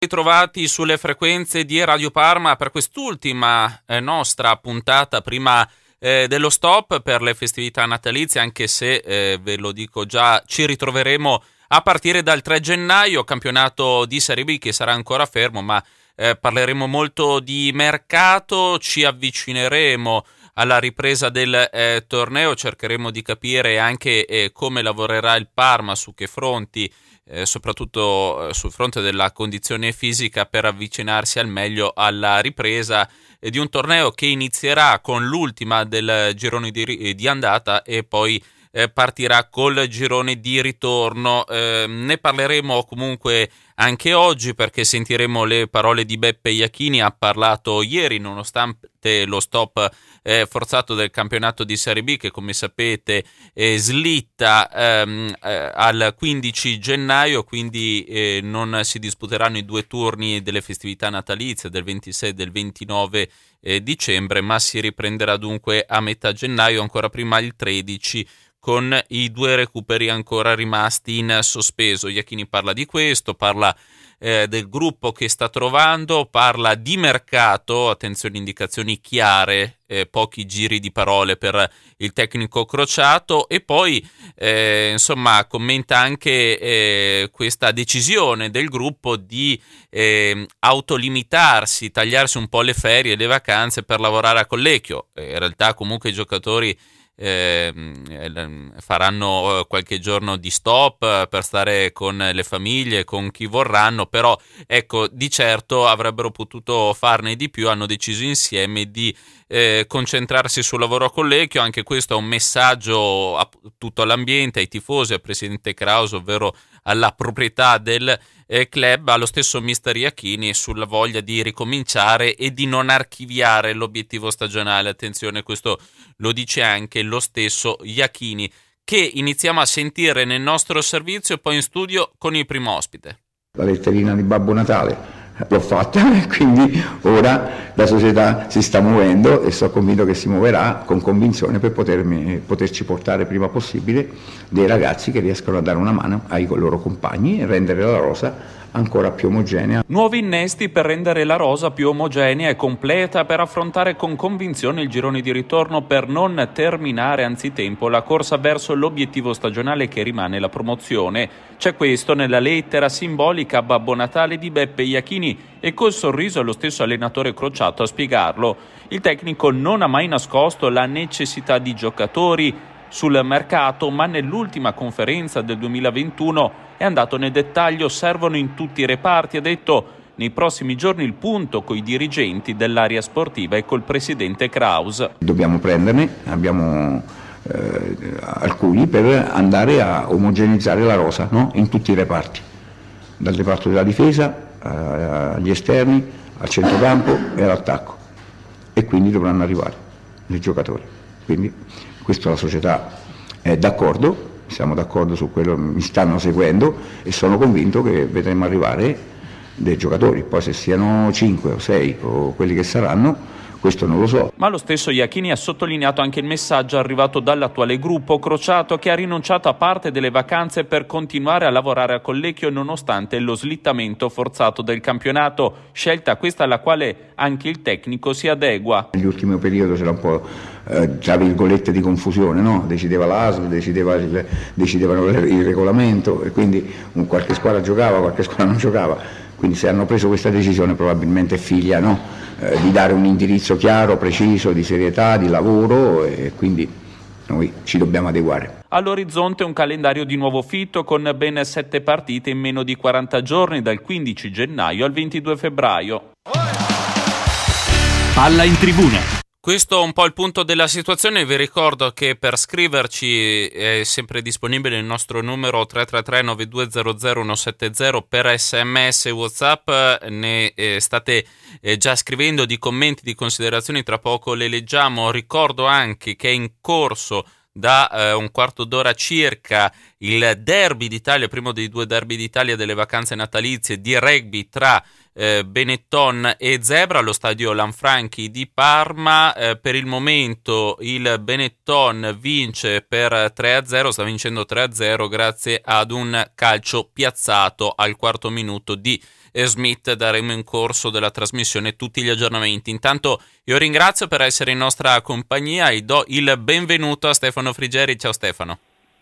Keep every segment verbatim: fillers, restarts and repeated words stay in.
Ritrovati sulle frequenze di Radio Parma per quest'ultima eh, nostra puntata prima eh, dello stop per le festività natalizie, anche se eh, ve lo dico già, ci ritroveremo a partire dal tre gennaio, campionato di Serie B che sarà ancora fermo, ma eh, parleremo molto di mercato, ci avvicineremo alla ripresa del eh, torneo, cercheremo di capire anche eh, come lavorerà il Parma, su che fronti, Eh, soprattutto eh, sul fronte della condizione fisica, per avvicinarsi al meglio alla ripresa eh, di un torneo che inizierà con l'ultima del girone di, di andata e poi eh, partirà col girone di ritorno. Eh, ne parleremo comunque anche oggi, perché sentiremo le parole di Beppe Iachini. Ha parlato ieri, nonostante lo stop eh, forzato del campionato di Serie B, che come sapete eh, slitta ehm, eh, al quindici gennaio, quindi eh, non si disputeranno i due turni delle festività natalizie del ventisei e del ventinove eh, dicembre, ma si riprenderà dunque a metà gennaio, ancora prima il tredici, con i due recuperi ancora rimasti in sospeso. Iachini parla di questo, parla eh, del gruppo che sta trovando, parla di mercato, attenzione, indicazioni chiare, eh, pochi giri di parole per il tecnico crociato, e poi eh, insomma commenta anche eh, questa decisione del gruppo di eh, autolimitarsi, tagliarsi un po' le ferie e le vacanze per lavorare a Collecchio. Eh, in realtà comunque i giocatori Eh, faranno qualche giorno di stop per stare con le famiglie, con chi vorranno, però ecco, di certo avrebbero potuto farne di più. Hanno deciso insieme di eh, concentrarsi sul lavoro a Collecchio. Anche questo è un messaggio a tutto l'ambiente, ai tifosi, al presidente Kraus, ovvero alla proprietà del eh, club, allo stesso mister Iachini, sulla voglia di ricominciare e di non archiviare l'obiettivo stagionale. Attenzione, questo lo dice anche lo stesso Iachini, che iniziamo a sentire nel nostro servizio e poi in studio con il primo ospite. La letterina di Babbo Natale l'ho fatta e quindi ora la società si sta muovendo e sono convinto che si muoverà con convinzione per potermi, poterci portare prima possibile dei ragazzi che riescono a dare una mano ai loro compagni e rendere la rosa ancora più omogenea. Nuovi innesti per rendere la rosa più omogenea e completa, per affrontare con convinzione il girone di ritorno, per non terminare anzitempo la corsa verso l'obiettivo stagionale che rimane la promozione. C'è questo nella lettera simbolica a Babbo Natale di Beppe Iachini, e col sorriso allo stesso allenatore crociato a spiegarlo. Il tecnico non ha mai nascosto la necessità di giocatori sul mercato, ma nell'ultima conferenza del duemilaventuno è andato nel dettaglio. Servono in tutti i reparti, ha detto. Nei prossimi giorni il punto coi dirigenti dell'area sportiva e col presidente Kraus. Dobbiamo prenderne, abbiamo eh, alcuni, per andare a omogenizzare la rosa, no? In tutti i reparti, dal reparto della difesa eh, agli esterni, al centrocampo e all'attacco, e quindi dovranno arrivare i giocatori. Quindi questo la società è d'accordo, siamo d'accordo su quello, mi stanno seguendo e sono convinto che vedremo arrivare dei giocatori. Poi se siano cinque o sei o quelli che saranno, questo non lo so. Ma lo stesso Iachini ha sottolineato anche il messaggio arrivato dall'attuale gruppo crociato, che ha rinunciato a parte delle vacanze per continuare a lavorare a Collecchio nonostante lo slittamento forzato del campionato, scelta questa alla quale anche il tecnico si adegua. Nell'ultimo periodo c'era un po' eh, tra virgolette di confusione, no? Decideva l'A S L, decideva il, decidevano il regolamento, e quindi un, qualche squadra giocava, qualche squadra non giocava. Quindi se hanno preso questa decisione probabilmente è figlia, no? eh, di dare un indirizzo chiaro, preciso, di serietà, di lavoro, e quindi noi ci dobbiamo adeguare. All'orizzonte un calendario di nuovo fitto con ben sette partite in meno di quaranta giorni, dal quindici gennaio al ventidue febbraio. Palla in tribuna. Questo è un po' il punto della situazione. Vi ricordo che per scriverci è sempre disponibile il nostro numero tre tre tre nove due zero zero uno sette zero, per sms e WhatsApp ne eh, state eh, già scrivendo di commenti, di considerazioni, tra poco le leggiamo. Ricordo anche che è in corso da eh, un quarto d'ora circa il derby d'Italia, primo dei due derby d'Italia delle vacanze natalizie di rugby tra eh, Benetton e Zebra allo stadio Lanfranchi di Parma. Eh, per il momento il Benetton vince per tre a zero, sta vincendo tre a zero grazie ad un calcio piazzato al quarto minuto di eh, Smith daremo in corso della trasmissione tutti gli aggiornamenti. Intanto io ringrazio per essere in nostra compagnia e do il benvenuto a Stefano Frigeri. Ciao Stefano.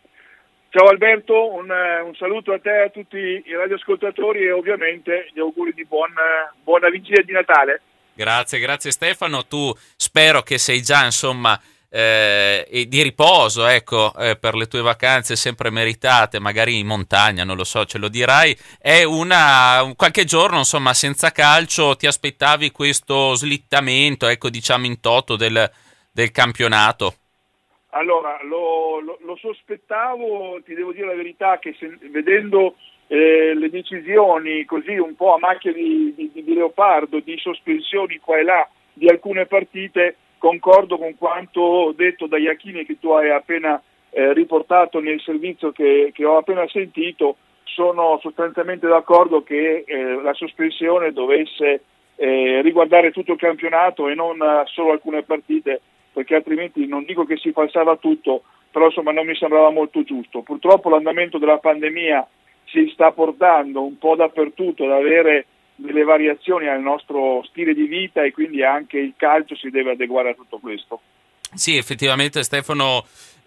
Ciao Alberto, un, un saluto a te e a tutti i radioascoltatori e ovviamente gli auguri di buon, buona vigilia di Natale. Grazie, grazie Stefano. Tu spero che sei già insomma eh, di riposo, ecco, eh, per le tue vacanze sempre meritate, magari in montagna, non lo so, ce lo dirai. È una qualche giorno insomma senza calcio, ti aspettavi questo slittamento, ecco, diciamo in toto del, del campionato? Allora, lo, lo, lo sospettavo, ti devo dire la verità, che se, vedendo eh, le decisioni così un po' a macchia di, di, di leopardo, di sospensioni qua e là di alcune partite, concordo con quanto detto da Iachini che tu hai appena eh, riportato nel servizio che, che ho appena sentito. Sono sostanzialmente d'accordo che eh, la sospensione dovesse eh, riguardare tutto il campionato e non uh, solo alcune partite, perché altrimenti non dico che si falsava tutto, però insomma non mi sembrava molto giusto. Purtroppo l'andamento della pandemia si sta portando un po' dappertutto ad avere delle variazioni al nostro stile di vita e quindi anche il calcio si deve adeguare a tutto questo. Sì, effettivamente Stefano,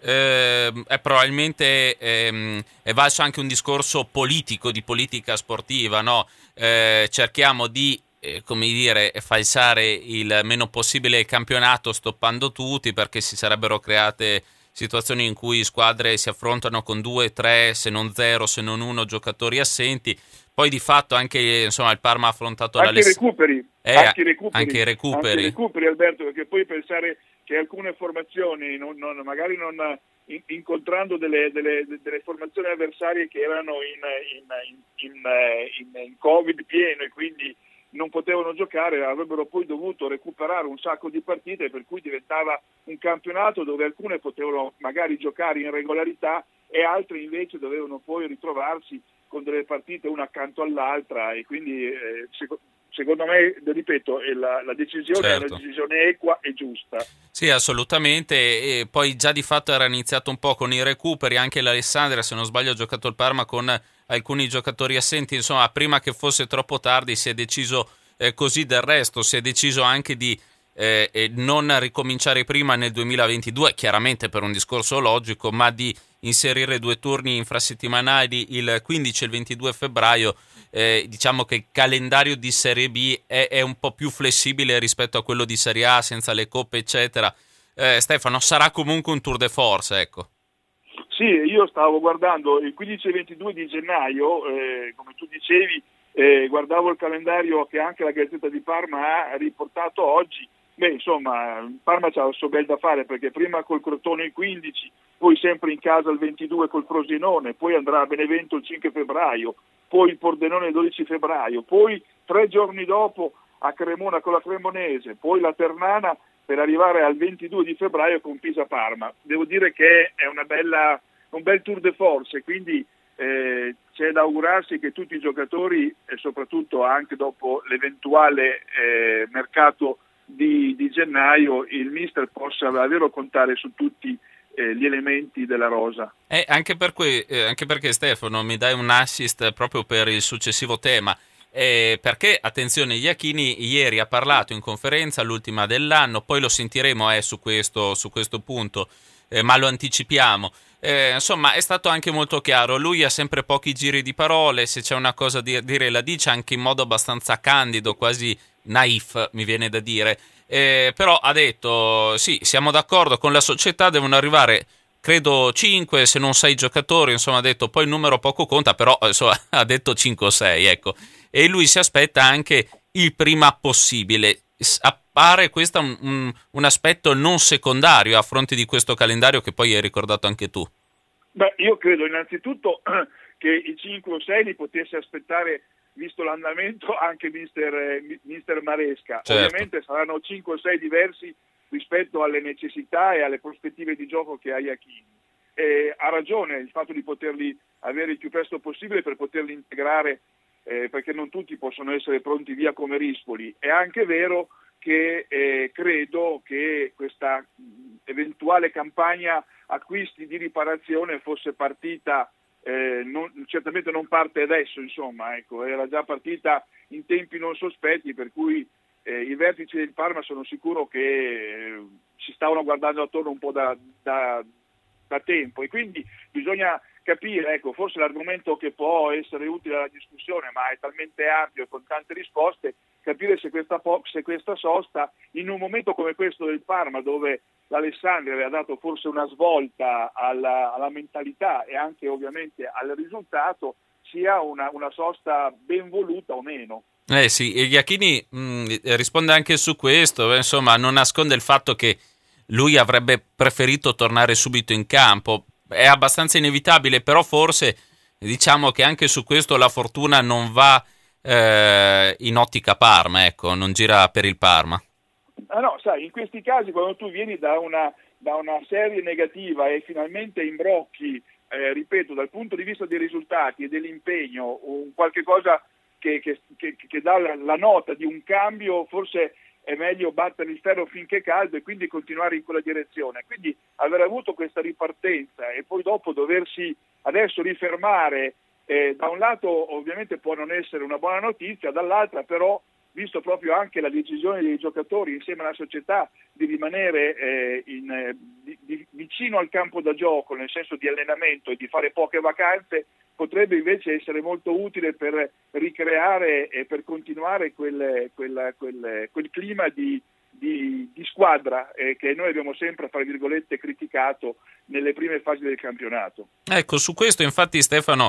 eh, è probabilmente ehm, è valso anche un discorso politico, di politica sportiva, no? Eh, cerchiamo di Eh, come dire, falsare il meno possibile il campionato stoppando tutti, perché si sarebbero create situazioni in cui squadre si affrontano con due, tre, se non zero, se non uno giocatori assenti. Poi di fatto anche insomma il Parma ha affrontato anche la i recuperi, eh, anche i recuperi, anche i recuperi. Anche i recuperi Alberto, perché poi pensare che alcune formazioni non, non, magari non in, incontrando delle, delle, delle formazioni avversarie che erano in, in, in, in, in, in Covid pieno e quindi non potevano giocare, avrebbero poi dovuto recuperare un sacco di partite, per cui diventava un campionato dove alcune potevano magari giocare in regolarità e altre invece dovevano poi ritrovarsi con delle partite una accanto all'altra e quindi eh, sec- secondo me, ripeto, la, la decisione certo. è una decisione equa e giusta. Sì, assolutamente, e poi già di fatto era iniziato un po' con i recuperi, anche l'Alessandria, se non sbaglio, ha giocato il Parma con alcuni giocatori assenti, insomma, prima che fosse troppo tardi si è deciso eh, così. Del resto si è deciso anche di eh, non ricominciare prima nel duemilaventidue, chiaramente per un discorso logico, ma di inserire due turni infrasettimanali il quindici e il ventidue febbraio. Eh, diciamo che il calendario di Serie B è, è un po' più flessibile rispetto a quello di Serie A, senza le coppe eccetera. eh, Stefano, sarà comunque un tour de force, ecco. Sì, io stavo guardando il quindici e ventidue di gennaio, eh, come tu dicevi, eh, guardavo il calendario che anche la Gazzetta di Parma ha riportato oggi. Beh, insomma, Parma c'ha il suo bel da fare, perché prima col Crotone il quindici, poi sempre in casa il ventidue col Frosinone, poi andrà a Benevento il cinque febbraio, poi il Pordenone il dodici febbraio, poi tre giorni dopo a Cremona con la Cremonese, poi la Ternana per arrivare al ventidue di febbraio con Pisa Parma. Devo dire che è una bella, un bel tour de force, quindi eh, c'è da augurarsi che tutti i giocatori, e soprattutto anche dopo l'eventuale eh, mercato di, di gennaio, il mister possa davvero contare su tutti eh, gli elementi della rosa. Eh, anche, per que- eh, anche perché Stefano mi dai un assist proprio per il successivo tema. Eh, perché, attenzione, Iachini ieri ha parlato in conferenza, l'ultima dell'anno, poi lo sentiremo eh, su, questo, su questo punto, eh, ma lo anticipiamo. Eh, insomma, è stato anche molto chiaro, lui ha sempre pochi giri di parole, se c'è una cosa da dire la dice anche in modo abbastanza candido, quasi naif, mi viene da dire. Eh, però ha detto, sì, siamo d'accordo con la società, devono arrivare credo cinque se non sei giocatori, insomma ha detto, poi il numero poco conta, però insomma, ha detto cinque o sei, ecco. E lui si aspetta anche il prima possibile. Appare questo un, un, un aspetto non secondario a fronte di questo calendario che poi hai ricordato anche tu. Beh, io credo innanzitutto che i cinque o sei li potesse aspettare, visto l'andamento, anche mister, eh, mister Maresca. Certo. Ovviamente saranno cinque o sei diversi rispetto alle necessità e alle prospettive di gioco che ha Iachini. Eh, ha ragione il fatto di poterli avere il più presto possibile per poterli integrare, eh, perché non tutti possono essere pronti via come Rispoli. È anche vero che eh, credo che questa mh, eventuale campagna acquisti di riparazione fosse partita eh, non, certamente non parte adesso, insomma, ecco, era già partita in tempi non sospetti, per cui eh, i vertici del Parma sono sicuro che eh, si stavano guardando attorno un po' da, da, da tempo, e quindi bisogna capire, ecco, forse l'argomento che può essere utile alla discussione, ma è talmente ampio e con tante risposte, capire se questa, se questa sosta, in un momento come questo del Parma, dove l'Alessandria aveva dato forse una svolta alla, alla mentalità e anche ovviamente al risultato, sia una, una sosta ben voluta o meno. Eh sì, e Iachini mh, risponde anche su questo, insomma, non nasconde il fatto che lui avrebbe preferito tornare subito in campo. È abbastanza inevitabile, però forse diciamo che anche su questo la fortuna non va eh, in ottica Parma, ecco, non gira per il Parma. Ah no, sai, in questi casi quando tu vieni da una, da una serie negativa e finalmente imbrocchi, eh, ripeto, dal punto di vista dei risultati e dell'impegno, un qualche cosa che, che, che, che dà la, la nota di un cambio, forse è meglio battere il ferro finché è caldo e quindi continuare in quella direzione. Quindi aver avuto questa ripartenza e poi dopo doversi adesso rifermare, eh, da un lato ovviamente può non essere una buona notizia, dall'altra però, visto proprio anche la decisione dei giocatori insieme alla società di rimanere eh, in, eh, di, di, vicino al campo da gioco, nel senso di allenamento e di fare poche vacanze, potrebbe invece essere molto utile per ricreare e per continuare quel, quel, quel, quel clima di, di, di squadra eh, che noi abbiamo sempre, fra virgolette, criticato nelle prime fasi del campionato. Ecco, su questo infatti Stefano,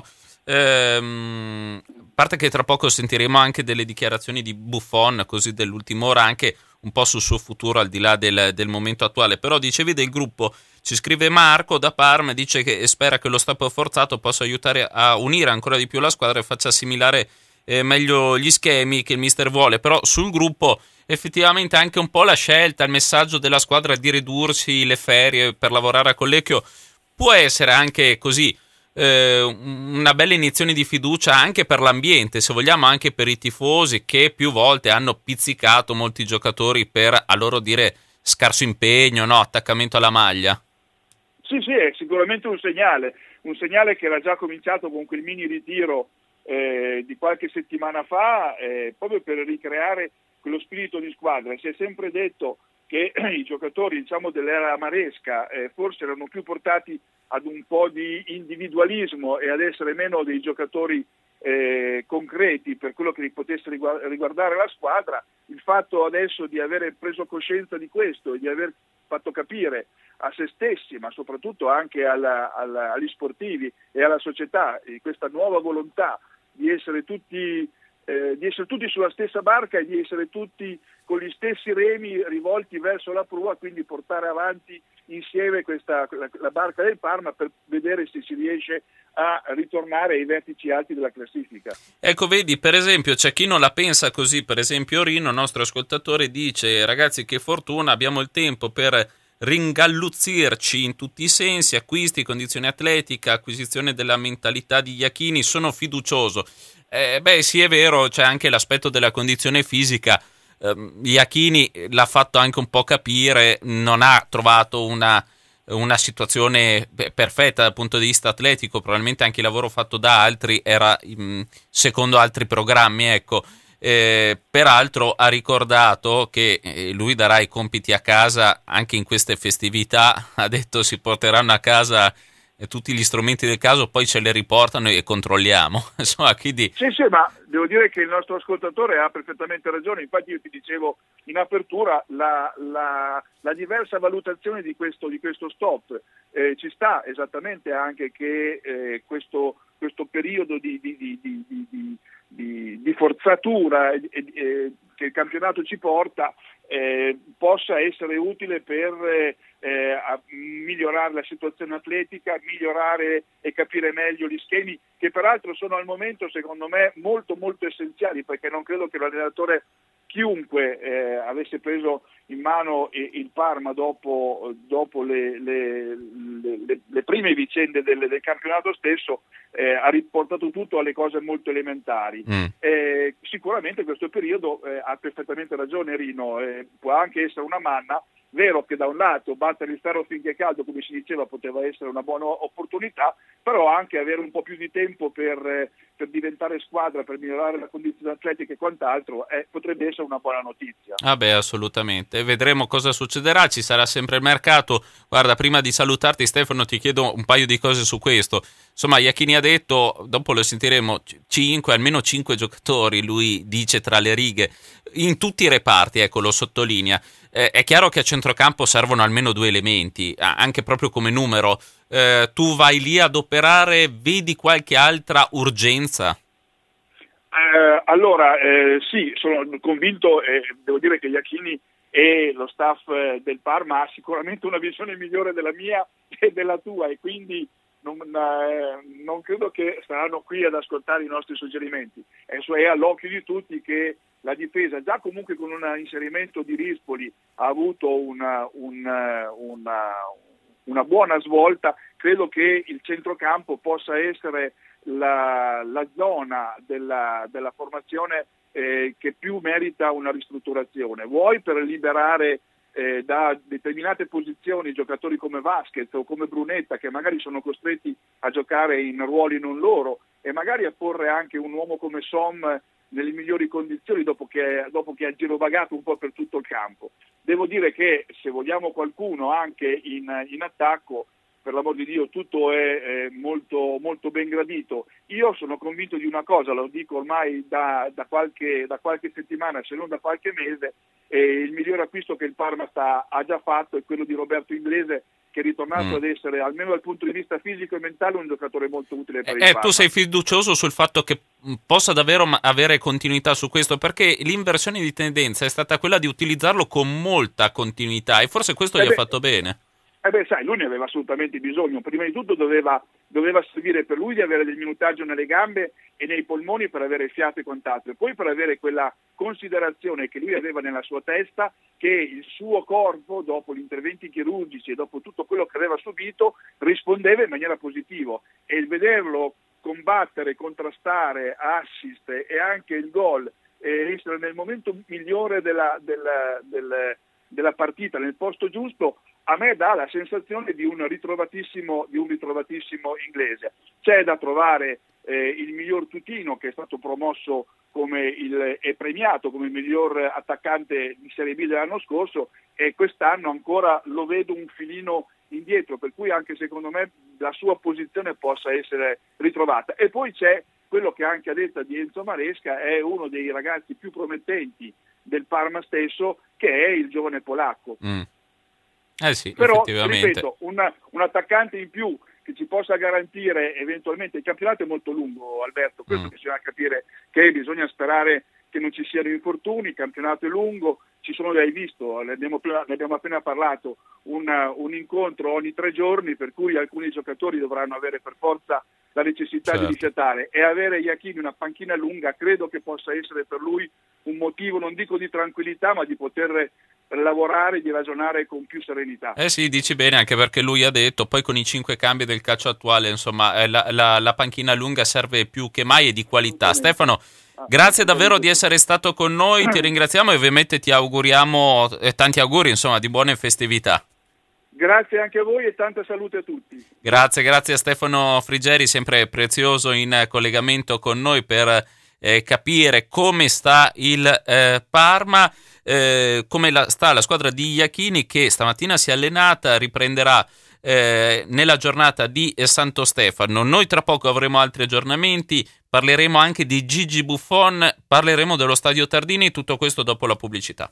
ehm, a parte che tra poco sentiremo anche delle dichiarazioni di Buffon, così dell'ultima ora, anche un po' sul suo futuro al di là del, del momento attuale, però dicevi del gruppo. Ci scrive Marco da Parma, dice che spera che lo stop forzato possa aiutare a unire ancora di più la squadra e faccia assimilare eh, meglio gli schemi che il mister vuole, però sul gruppo effettivamente anche un po' la scelta, il messaggio della squadra di ridursi le ferie per lavorare a Collecchio può essere anche così eh, una bella iniezione di fiducia anche per l'ambiente, se vogliamo anche per i tifosi che più volte hanno pizzicato molti giocatori per, a loro dire, scarso impegno, no, attaccamento alla maglia. Sì, sì, è sicuramente un segnale, un segnale che era già cominciato con quel mini ritiro eh, di qualche settimana fa, eh, proprio per ricreare quello spirito di squadra. Si è sempre detto che i giocatori, diciamo, dell'era maresca eh, forse erano più portati ad un po' di individualismo e ad essere meno dei giocatori eh, concreti per quello che potesse riguardare la squadra. Il fatto adesso di aver preso coscienza di questo e di aver fatto capire a se stessi, ma soprattutto anche alla, alla, agli sportivi e alla società, eh, questa nuova volontà di essere tutti eh, di essere tutti sulla stessa barca e di essere tutti con gli stessi remi rivolti verso la prua, quindi portare avanti insieme questa, la, la barca del Parma per vedere se si riesce a ritornare ai vertici alti della classifica. Ecco, vedi, per esempio c'è chi non la pensa così, per esempio Rino, nostro ascoltatore, dice: ragazzi, che fortuna, abbiamo il tempo per ringalluzzirci in tutti i sensi, acquisti, condizione atletica, acquisizione della mentalità di Iachini, sono fiducioso. Eh, beh sì, è vero, c'è anche l'aspetto della condizione fisica. eh, Iachini l'ha fatto anche un po' capire, non ha trovato una, una situazione perfetta dal punto di vista atletico, probabilmente anche il lavoro fatto da altri era mh, secondo altri programmi, ecco. Eh, peraltro ha ricordato che eh, lui darà i compiti a casa anche in queste festività, ha detto si porteranno a casa eh, tutti gli strumenti del caso, poi ce le riportano e controlliamo. Insomma, quindi... Sì, sì, ma devo dire che il nostro ascoltatore ha perfettamente ragione, infatti io ti dicevo in apertura la, la, la diversa valutazione di questo, di questo stop. Eh, ci sta esattamente anche che eh, questo, questo periodo di, di, di, di, di Di, di forzatura eh, eh, che il campionato ci porta eh, possa essere utile per eh, a migliorare la situazione atletica, migliorare e capire meglio gli schemi, che peraltro sono al momento secondo me molto molto essenziali, perché non credo che l'allenatore, chiunque eh, avesse preso in mano il Parma dopo, dopo le, le, le, le prime vicende del, del campionato stesso, eh, ha riportato tutto alle cose molto elementari. Mm. Eh, sicuramente questo periodo eh, ha perfettamente ragione Rino, eh, può anche essere una manna, Vero che da un lato battere il ferro finché è caldo, come si diceva, poteva essere una buona opportunità, però anche avere un po' più di tempo per, per diventare squadra, per migliorare la condizione atletica e quant'altro, eh, potrebbe essere una buona notizia. Ah beh, assolutamente. Vedremo cosa succederà, ci sarà sempre il mercato. Guarda, prima di salutarti Stefano ti chiedo un paio di cose su questo. Insomma, Iachini ha detto, dopo lo sentiremo, cinque, almeno cinque giocatori, lui dice tra le righe, in tutti i reparti, ecco, lo sottolinea. Eh, è chiaro che a centrocampo servono almeno due elementi, anche proprio come numero. Eh, tu vai lì ad operare, vedi qualche altra urgenza? Eh, allora, eh, sì, sono convinto, e eh, devo dire che Iachini e lo staff eh, del Parma ha sicuramente una visione migliore della mia e della tua, e quindi non, eh, non credo che saranno qui ad ascoltare i nostri suggerimenti. È, è all'occhio di tutti che la difesa, già comunque con un inserimento di Rispoli, ha avuto una, una, una, una buona svolta. Credo che il centrocampo possa essere la, la zona della, della formazione eh, che più merita una ristrutturazione, vuoi per liberare eh, da determinate posizioni giocatori come Vasquez o come Brunetta, che magari sono costretti a giocare in ruoli non loro, e magari a porre anche un uomo come Som nelle migliori condizioni dopo che, dopo che ha girovagato un po' per tutto il campo. Devo dire che se vogliamo qualcuno anche in, in attacco, per l'amor di Dio, tutto è eh, molto, molto ben gradito. Io sono convinto di una cosa, lo dico ormai da, da, qualche, da qualche settimana, se non da qualche mese, eh, il miglior acquisto che il Parma sta, ha già fatto è quello di Roberto Inglese, che è ritornato mm. ad essere, almeno dal punto di vista fisico e mentale, un giocatore molto utile per eh, il Parma. Tu sei fiducioso sul fatto che possa davvero avere continuità su questo, perché l'inversione di tendenza è stata quella di utilizzarlo con molta continuità, e forse questo eh gli beh, ha fatto bene. Eh beh, sai, lui ne aveva assolutamente bisogno. Prima di tutto doveva, doveva servire per lui di avere del minutaggio nelle gambe e nei polmoni per avere fiato e quant'altro, e poi per avere quella considerazione che lui aveva nella sua testa, che il suo corpo, dopo gli interventi chirurgici e dopo tutto quello che aveva subito, rispondeva in maniera positiva, e il vederlo combattere, contrastare, assist e anche il gol, e essere nel momento migliore della, della, della, della partita, nel posto giusto, a me dà la sensazione di un ritrovatissimo, di un ritrovatissimo Inglese. C'è da trovare eh, il miglior Tutino, che è stato promosso come il, e premiato come il miglior attaccante di Serie B dell'anno scorso, e quest'anno ancora lo vedo un filino indietro, per cui anche secondo me la sua posizione possa essere ritrovata. E poi c'è quello che anche a detta di Enzo Maresca è uno dei ragazzi più promettenti del Parma stesso, che è il giovane polacco. Mm. Eh sì, però, effettivamente. ripeto, una, un attaccante in più che ci possa garantire eventualmente, il campionato è molto lungo, Alberto, questo mm. bisogna capire, che bisogna sperare che non ci siano infortuni, il campionato è lungo, ci sono, hai visto, ne abbiamo, ne abbiamo appena parlato, una, un incontro ogni tre giorni, per cui alcuni giocatori dovranno avere per forza la necessità certo. di rifiatare, e avere Iachini una panchina lunga credo che possa essere per lui un motivo, non dico di tranquillità, ma di poter lavorare, di ragionare con più serenità. Eh sì, dici bene, anche perché lui ha detto, poi con i cinque cambi del calcio attuale, insomma, eh, la, la, la panchina lunga serve più che mai e di qualità. Stefano, grazie davvero di essere stato con noi, ti ringraziamo e ovviamente ti auguriamo eh, tanti auguri, insomma, di buone festività. Grazie anche a voi e tanta salute a tutti. Grazie, grazie a Stefano Frigeri, sempre prezioso in collegamento con noi per eh, capire come sta il eh, Parma, eh, come la, sta la squadra di Iachini, che stamattina si è allenata, riprenderà eh, nella giornata di Santo Stefano. Noi tra poco avremo altri aggiornamenti, parleremo anche di Gigi Buffon, parleremo dello Stadio Tardini, tutto questo dopo la pubblicità.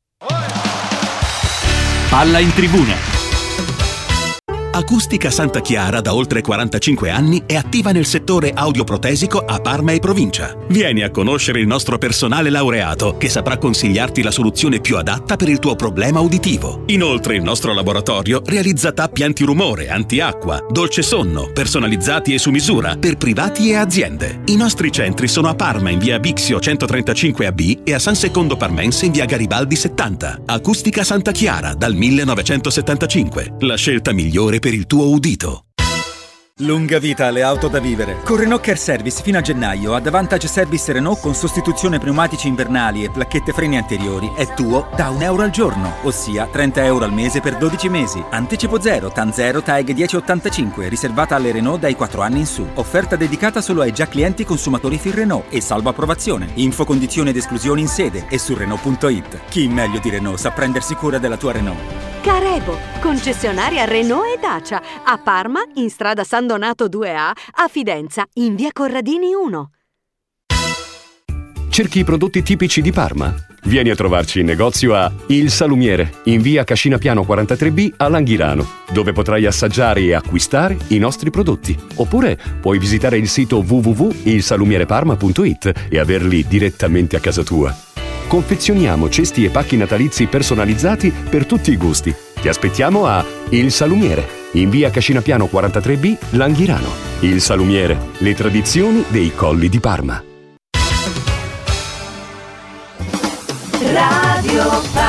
Palla in tribuna. Acustica Santa Chiara da oltre quarantacinque anni è attiva nel settore audioprotesico a Parma e provincia. Vieni a conoscere il nostro personale laureato che saprà consigliarti la soluzione più adatta per il tuo problema uditivo. Inoltre il nostro laboratorio realizza tappi antirumore, antiacqua, dolce sonno, personalizzati e su misura per privati e aziende. I nostri centri sono a Parma in via Bixio centotrentacinque A B e a San Secondo Parmense in via Garibaldi settanta. Acustica Santa Chiara dal millenovecentosettantacinque. La scelta migliore per il tuo udito. Lunga vita alle auto da vivere. Con Renault Care Service fino a gennaio ad Advantage Service Renault con sostituzione pneumatici invernali e placchette freni anteriori è tuo da un euro al giorno, ossia trenta euro al mese per dodici mesi. Anticipo zero, T A N zero, T A E G dieci ottantacinque, riservata alle Renault dai quattro anni in su. Offerta dedicata solo ai già clienti consumatori F I Renault e salvo approvazione. Info, condizioni ed esclusioni in sede e su Renault punto it. Chi meglio di Renault sa prendersi cura della tua Renault. Carebo, concessionaria Renault e Dacia, a Parma in strada San Donato due A, a Fidenza in via Corradini uno. Cerchi i prodotti tipici di Parma? Vieni a trovarci in negozio a Il Salumiere, in via Cascina Piano quarantatré B a Langhirano, dove potrai assaggiare e acquistare i nostri prodotti. Oppure puoi visitare il sito w w w punto il salumiere parma punto it e averli direttamente a casa tua. Confezioniamo cesti e pacchi natalizi personalizzati per tutti i gusti. Ti aspettiamo a Il Salumiere, in via Cascina Piano quarantatré B, Langhirano. Il Salumiere, le tradizioni dei colli di Parma. Radio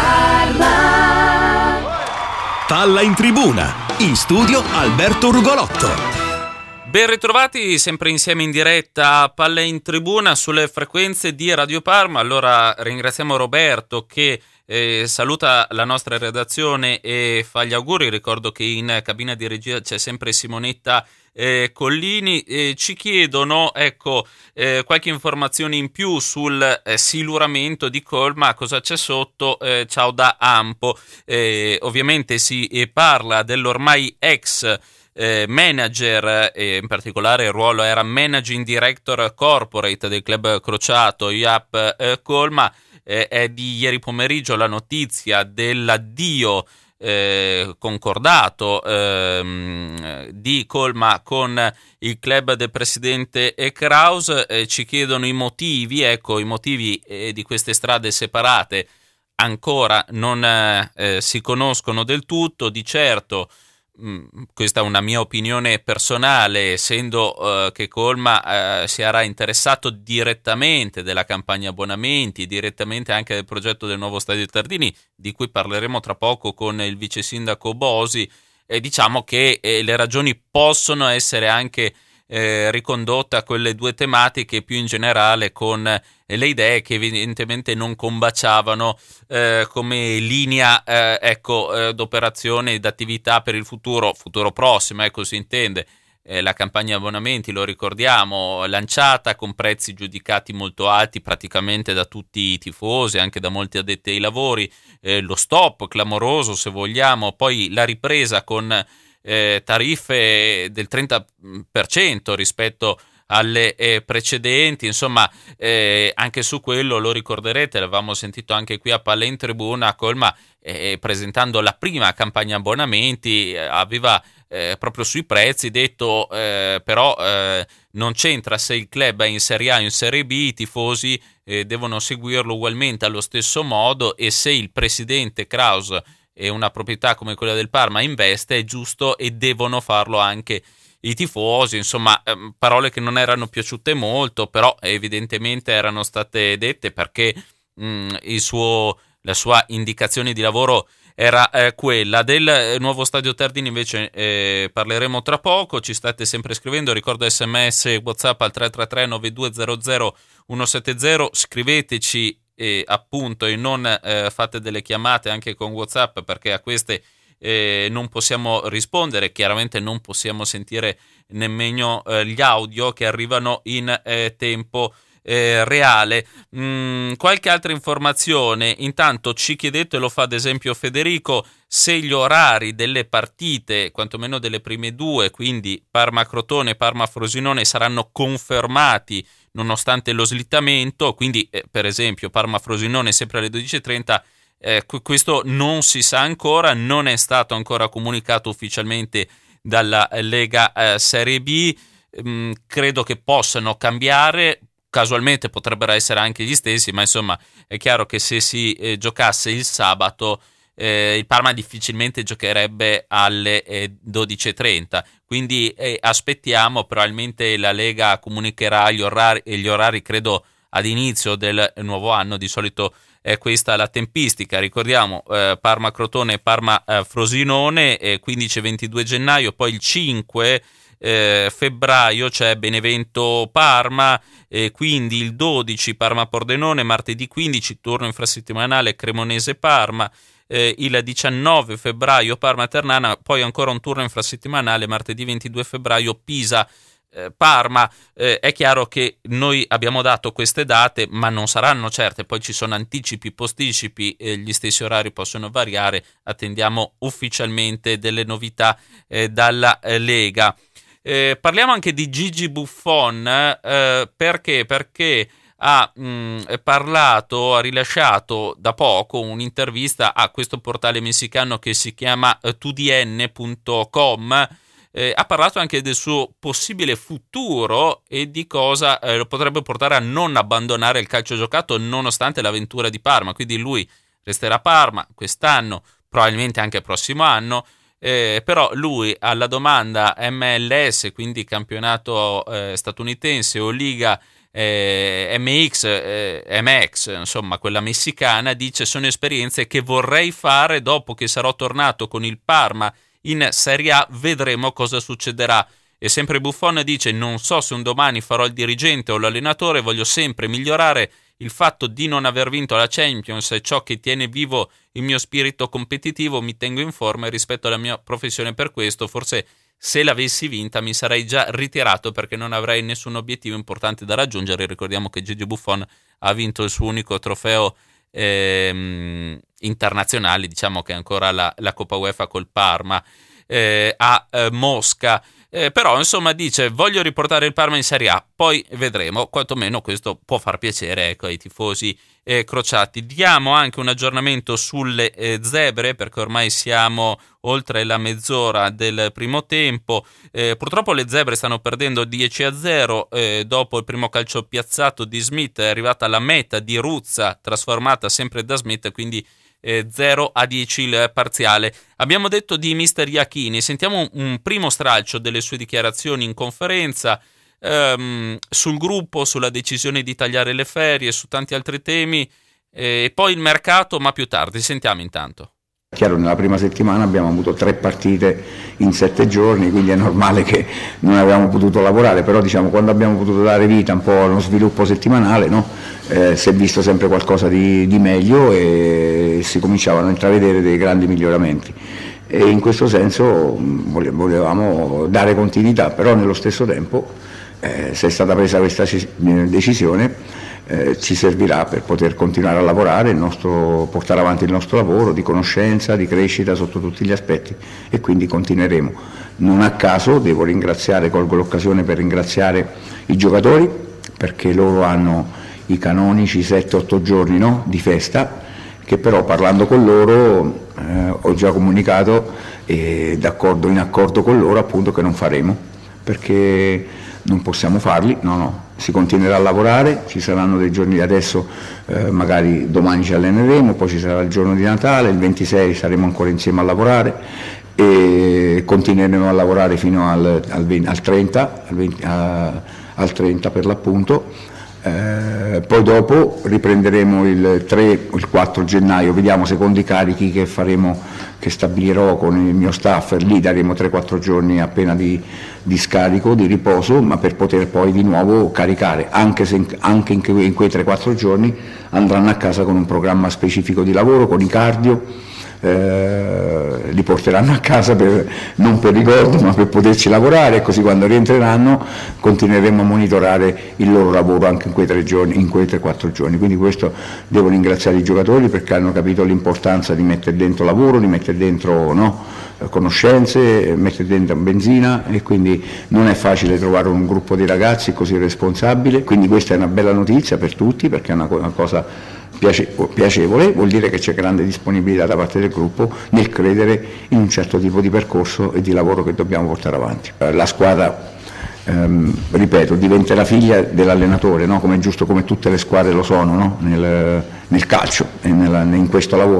Parma. Palla in tribuna, in studio Alberto Rugolotto. Ben ritrovati, sempre insieme in diretta a Palla in Tribuna sulle frequenze di Radio Parma. Allora ringraziamo Roberto che eh, saluta la nostra redazione e fa gli auguri. Ricordo che in cabina di regia c'è sempre Simonetta eh, Collini. Eh, ci chiedono ecco eh, qualche informazione in più sul eh, siluramento di Colma, cosa c'è sotto. Eh, ciao da Ampo. Eh, ovviamente si eh, parla dell'ormai ex Eh, manager, e in particolare il ruolo era Managing Director Corporate del club crociato Jaap eh, Colma. Eh, è di ieri pomeriggio la notizia dell'addio eh, concordato eh, di Colma con il club del presidente Kraus. Eh, ci chiedono i motivi, ecco i motivi eh, di queste strade separate ancora non eh, si conoscono del tutto. Di certo, questa è una mia opinione personale, essendo uh, che Colma uh, si era interessato direttamente della campagna abbonamenti, direttamente anche del progetto del nuovo Stadio Tardini, di cui parleremo tra poco con il vice sindaco Bosi, e diciamo che eh, le ragioni possono essere anche eh, ricondotte a quelle due tematiche, più in generale con eh, le idee che evidentemente non combaciavano eh, come linea eh, ecco eh, d'operazione e d'attività per il futuro futuro prossimo, ecco si intende. Eh, la campagna abbonamenti, lo ricordiamo, lanciata con prezzi giudicati molto alti praticamente da tutti i tifosi, anche da molti addetti ai lavori, eh, lo stop clamoroso se vogliamo, poi la ripresa con eh, tariffe del trenta per cento rispetto alle eh, precedenti, insomma eh, anche su quello lo ricorderete, l'avevamo sentito anche qui a Palla in Tribuna. Colma eh, presentando la prima campagna abbonamenti eh, aveva eh, proprio sui prezzi detto eh, però eh, non c'entra se il club è in Serie A o in Serie B, i tifosi eh, devono seguirlo ugualmente allo stesso modo, e se il presidente Kraus e una proprietà come quella del Parma investe è giusto e devono farlo anche i tifosi. Insomma ehm, parole che non erano piaciute molto, però evidentemente erano state dette perché mh, il suo, la sua indicazione di lavoro era eh, quella. Del nuovo Stadio Tardini invece eh, parleremo tra poco. Ci state sempre scrivendo, ricordo sms WhatsApp al tre tre tre nove due zero zero uno sette zero, scriveteci e appunto e non eh, fate delle chiamate anche con WhatsApp, perché a queste Eh, non possiamo rispondere, chiaramente non possiamo sentire nemmeno eh, gli audio che arrivano in eh, tempo eh, reale. Mm, qualche altra informazione, intanto ci chiedete, lo fa ad esempio Federico, se gli orari delle partite, quantomeno delle prime due, quindi Parma-Crotone e Parma-Frosinone, saranno confermati nonostante lo slittamento, quindi eh, per esempio Parma-Frosinone sempre alle dodici e trenta. Eh, questo non si sa ancora, non è stato ancora comunicato ufficialmente dalla Lega eh, Serie B. Mm, credo che possano cambiare, casualmente potrebbero essere anche gli stessi, ma insomma è chiaro che se si eh, giocasse il sabato eh, il Parma difficilmente giocherebbe alle eh, dodici e trenta, quindi eh, aspettiamo, probabilmente la Lega comunicherà gli orari, gli orari credo ad inizio del nuovo anno, di solito è questa la tempistica. Ricordiamo eh, Parma-Crotone e Parma-Frosinone eh, quindici e ventidue gennaio, poi il cinque eh, febbraio c'è Benevento-Parma, eh, quindi il dodici Parma-Pordenone, martedì quindici turno infrasettimanale Cremonese-Parma, eh, il diciannove febbraio Parma-Ternana, poi ancora un turno infrasettimanale martedì ventidue febbraio Pisa Eh, Parma. Eh, è chiaro che noi abbiamo dato queste date, ma non saranno certe, poi ci sono anticipi, posticipi, eh, gli stessi orari possono variare, attendiamo ufficialmente delle novità eh, dalla eh, Lega. Eh, parliamo anche di Gigi Buffon, eh, perché? Perché ha mh, parlato, ha rilasciato da poco un'intervista a questo portale messicano che si chiama eh, two d n punto com. Eh, ha parlato anche del suo possibile futuro e di cosa eh, lo potrebbe portare a non abbandonare il calcio giocato nonostante l'avventura di Parma. Quindi lui resterà a Parma quest'anno, probabilmente anche il prossimo anno, eh, però lui alla domanda M L S, quindi campionato eh, statunitense, o Liga eh, M X, eh, M X, insomma quella messicana, dice: sono esperienze che vorrei fare dopo che sarò tornato con il Parma in Serie A, vedremo cosa succederà. E sempre Buffon dice: non so se un domani farò il dirigente o l'allenatore, voglio sempre migliorare. Il fatto di non aver vinto la Champions è ciò che tiene vivo il mio spirito competitivo, mi tengo in forma rispetto alla mia professione per questo. Forse se l'avessi vinta mi sarei già ritirato perché non avrei nessun obiettivo importante da raggiungere. Ricordiamo che Gigi Buffon ha vinto il suo unico trofeo Ehm, internazionali, diciamo che è ancora la, la Coppa UEFA col Parma eh, a eh, Mosca, eh, però insomma dice: voglio riportare il Parma in Serie A, poi vedremo, quantomeno questo può far piacere, ecco, ai tifosi eh, crociati. Diamo anche un aggiornamento sulle eh, zebre, perché ormai siamo oltre la mezz'ora del primo tempo. Eh, purtroppo le zebre stanno perdendo dieci a zero, eh, dopo il primo calcio piazzato di Smith è arrivata la meta di Ruzza, trasformata sempre da Smith, quindi eh, zero a dieci il parziale. Abbiamo detto di mister Iachini, sentiamo un, un primo stralcio delle sue dichiarazioni in conferenza, ehm, sul gruppo, sulla decisione di tagliare le ferie, su tanti altri temi, eh, e poi il mercato, ma più tardi. Sentiamo intanto. Chiaro, nella prima settimana abbiamo avuto tre partite in sette giorni, quindi è normale che non avevamo potuto lavorare, però diciamo quando abbiamo potuto dare vita un po' allo sviluppo settimanale, no? eh, si è visto sempre qualcosa di, di meglio e si cominciavano a intravedere dei grandi miglioramenti. E in questo senso volevamo dare continuità, però nello stesso tempo eh, se è stata presa questa decisione Eh, ci servirà per poter continuare a lavorare, il nostro, portare avanti il nostro lavoro di conoscenza, di crescita sotto tutti gli aspetti, e quindi continueremo. Non a caso devo ringraziare, colgo l'occasione per ringraziare i giocatori, perché loro hanno i canonici sette otto giorni, no, di festa, che però parlando con loro eh, ho già comunicato e d'accordo, in accordo con loro appunto, che non faremo, perché non possiamo farli, no no. Si continuerà a lavorare, ci saranno dei giorni adesso, eh, magari domani ci alleneremo, poi ci sarà il giorno di Natale, il ventisei saremo ancora insieme a lavorare e continueremo a lavorare fino al, al, al, trenta, al, venti, a, al trenta per l'appunto. Eh, poi dopo riprenderemo il tre o il quattro gennaio, vediamo secondo i carichi che faremo, che stabilirò con il mio staff, lì daremo tre quattro giorni appena di, di scarico, di riposo, ma per poter poi di nuovo caricare, anche se anche in, que, in quei tre quattro giorni andranno a casa con un programma specifico di lavoro, con i cardio. Eh, li porteranno a casa per, non per ricordo ma per poterci lavorare, e così quando rientreranno continueremo a monitorare il loro lavoro anche in quei tre giorni, in quei tre quattro giorni. Quindi questo devo ringraziare i giocatori, perché hanno capito l'importanza di mettere dentro lavoro, di mettere dentro, no, conoscenze, mettere dentro benzina, e quindi non è facile trovare un gruppo di ragazzi così responsabile. Quindi questa è una bella notizia per tutti, perché è una, una cosa piacevole, vuol dire che c'è grande disponibilità da parte del gruppo nel credere in un certo tipo di percorso e di lavoro che dobbiamo portare avanti. La squadra, ehm, ripeto, diventerà figlia dell'allenatore, no? Come è giusto, come tutte le squadre lo sono, no? nel, nel calcio e nella, in questo lavoro.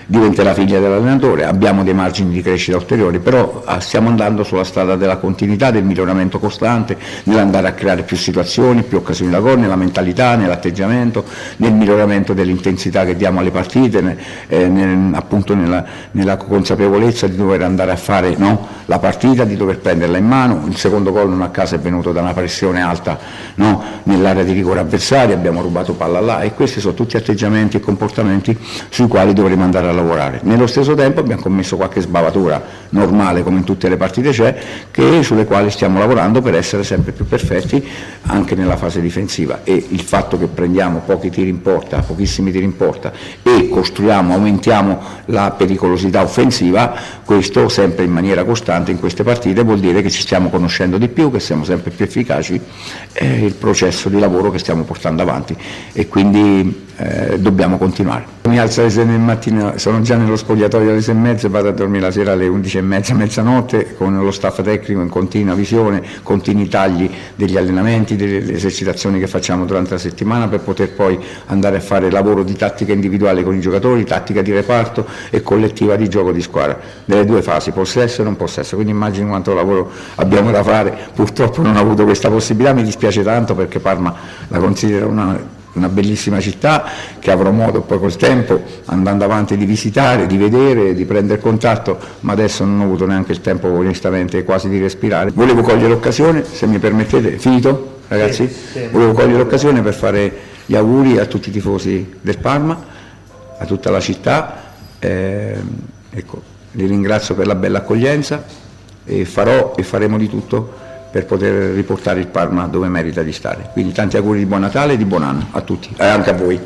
diventerà figlia dell'allenatore, abbiamo dei margini di crescita ulteriori, però stiamo andando sulla strada della continuità, del miglioramento costante, nell'andare a creare più situazioni, più occasioni da gol, nella mentalità, nell'atteggiamento, nel miglioramento dell'intensità che diamo alle partite, ne, eh, nel, appunto nella, nella consapevolezza di dover andare a fare, no, la partita, di dover prenderla in mano. Il secondo gol non a caso è venuto da una pressione alta, no, nell'area di rigore avversaria, abbiamo rubato palla là, e questi sono tutti atteggiamenti e comportamenti sui quali dovremo andare a lavorare. Nello stesso tempo abbiamo commesso qualche sbavatura normale, come in tutte le partite c'è, che, sulle quali stiamo lavorando per essere sempre più perfetti anche nella fase difensiva, e il fatto che prendiamo pochi tiri in porta, pochissimi tiri in porta, e costruiamo, aumentiamo la pericolosità offensiva, questo sempre in maniera costante in queste partite vuol dire che ci stiamo conoscendo di più, che siamo sempre più efficaci, è il processo di lavoro che stiamo portando avanti, e quindi eh, dobbiamo continuare. Mi alzo alle sei del mattino, sono già nello spogliatoio alle sei e mezza, vado a dormire la sera alle undici e mezza, mezzanotte, con lo staff tecnico in continua visione, continui tagli degli allenamenti, delle esercitazioni che facciamo durante la settimana, per poter poi andare a fare lavoro di tattica individuale con i giocatori, tattica di reparto e collettiva di gioco di squadra, nelle due fasi, possesso e non possesso. Quindi immagino quanto lavoro abbiamo da fare. Purtroppo non ho avuto questa possibilità, mi dispiace tanto, perché Parma la considero una una bellissima città che avrò modo poi col tempo, andando avanti, di visitare, di vedere, di prendere contatto, ma adesso non ho avuto neanche il tempo, onestamente, quasi di respirare. Volevo cogliere l'occasione, se mi permettete, finito ragazzi? Sì, sì. Volevo cogliere l'occasione per fare gli auguri a tutti i tifosi del Parma, a tutta la città, eh, ecco, li ringrazio per la bella accoglienza, e farò e faremo di tutto per poter riportare il Parma dove merita di stare. Quindi tanti auguri di buon Natale e di buon anno a tutti, e anche a voi.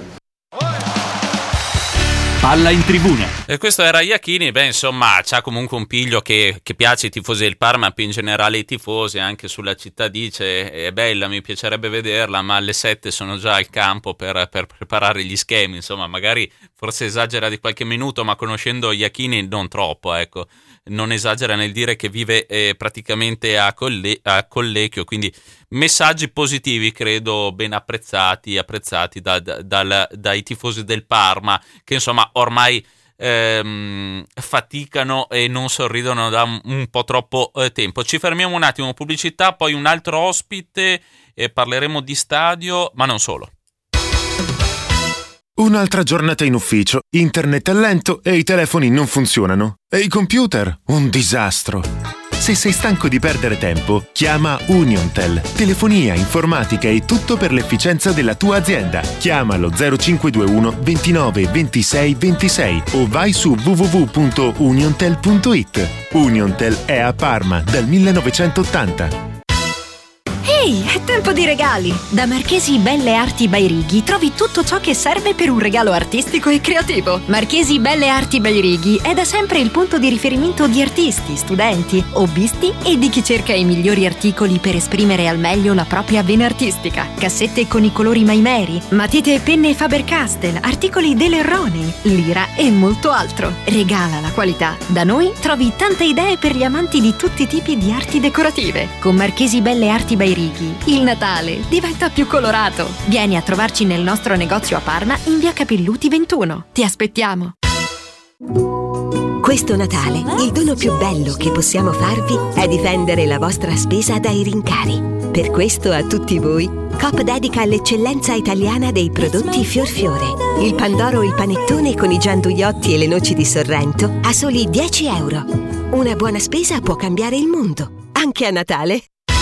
Palla in tribuna. E questo era Iachini. Beh, insomma, c'ha comunque un piglio che, che piace ai tifosi del Parma, più in generale ai tifosi, anche sulla città dice è bella, mi piacerebbe vederla, ma alle sette sono già al campo per, per preparare gli schemi. Insomma, magari forse esagera di qualche minuto, ma conoscendo Iachini non troppo, ecco. Non esagera nel dire che vive eh, praticamente a, Colle- a Collecchio, quindi messaggi positivi, credo ben apprezzati, apprezzati da, da, dal, dai tifosi del Parma, che insomma ormai ehm, faticano e non sorridono da un, un po' troppo eh, tempo. Ci fermiamo un attimo, pubblicità, poi un altro ospite e parleremo di stadio, ma non solo. Un'altra giornata in ufficio, internet è lento e i telefoni non funzionano. E i computer? Un disastro. Se sei stanco di perdere tempo, chiama Uniontel. Telefonia, informatica e tutto per l'efficienza della tua azienda. Chiamalo zero cinque due uno ventinove ventisei ventisei o vai su w w w punto uniontel punto it. Uniontel è a Parma dal millenovecentottanta. Ehi, è tempo di regali! Da Marchesi Belle Arti by Righi trovi tutto ciò che serve per un regalo artistico e creativo. Marchesi Belle Arti by Righi è da sempre il punto di riferimento di artisti, studenti, hobbisti e di chi cerca i migliori articoli per esprimere al meglio la propria vena artistica. Cassette con i colori Maimeri, matite e penne Faber-Castell, articoli Dell'Erronei, Lira e molto altro. Regala la qualità. Da noi trovi tante idee per gli amanti di tutti i tipi di arti decorative. Con Marchesi Belle Arti by Righi il Natale diventa più colorato. Vieni a trovarci nel nostro negozio a Parma in via Capelluti ventuno. Ti aspettiamo. Questo Natale il dono più bello che possiamo farvi è difendere la vostra spesa dai rincari. Per questo a tutti voi Coop dedica all'eccellenza italiana dei prodotti Fior Fiore. Il pandoro o il panettone con i gianduiotti e le noci di Sorrento a soli dieci euro. Una buona spesa può cambiare il mondo, anche a Natale.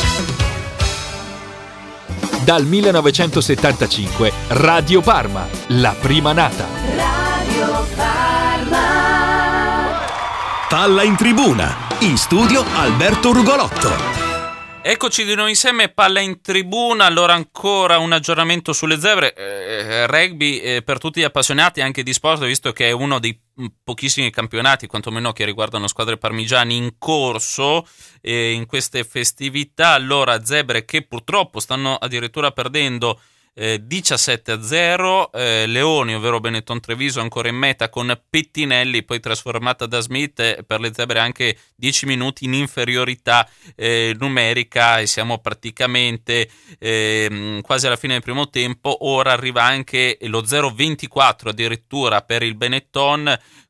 Dal millenovecentosettantacinque Radio Parma, la prima nata. Radio Parma. Palla in tribuna. In studio Alberto Rugolotto. Eccoci di nuovo insieme, Palla in tribuna. Allora ancora un aggiornamento sulle zebre, eh, rugby eh, per tutti gli appassionati anche di sport, visto che è uno dei pochissimi campionati, quantomeno che riguardano squadre parmigiane, in corso eh, in queste festività. Allora zebre che purtroppo stanno addirittura perdendo eh, diciassette a zero, eh, Leoni, ovvero Benetton Treviso, ancora in meta con Pettinelli, poi trasformata da Smith, eh, per le zebre anche dieci minuti in inferiorità eh, numerica, e siamo praticamente eh, quasi alla fine del primo tempo. Ora arriva anche lo zero ventiquattro addirittura per il Benetton,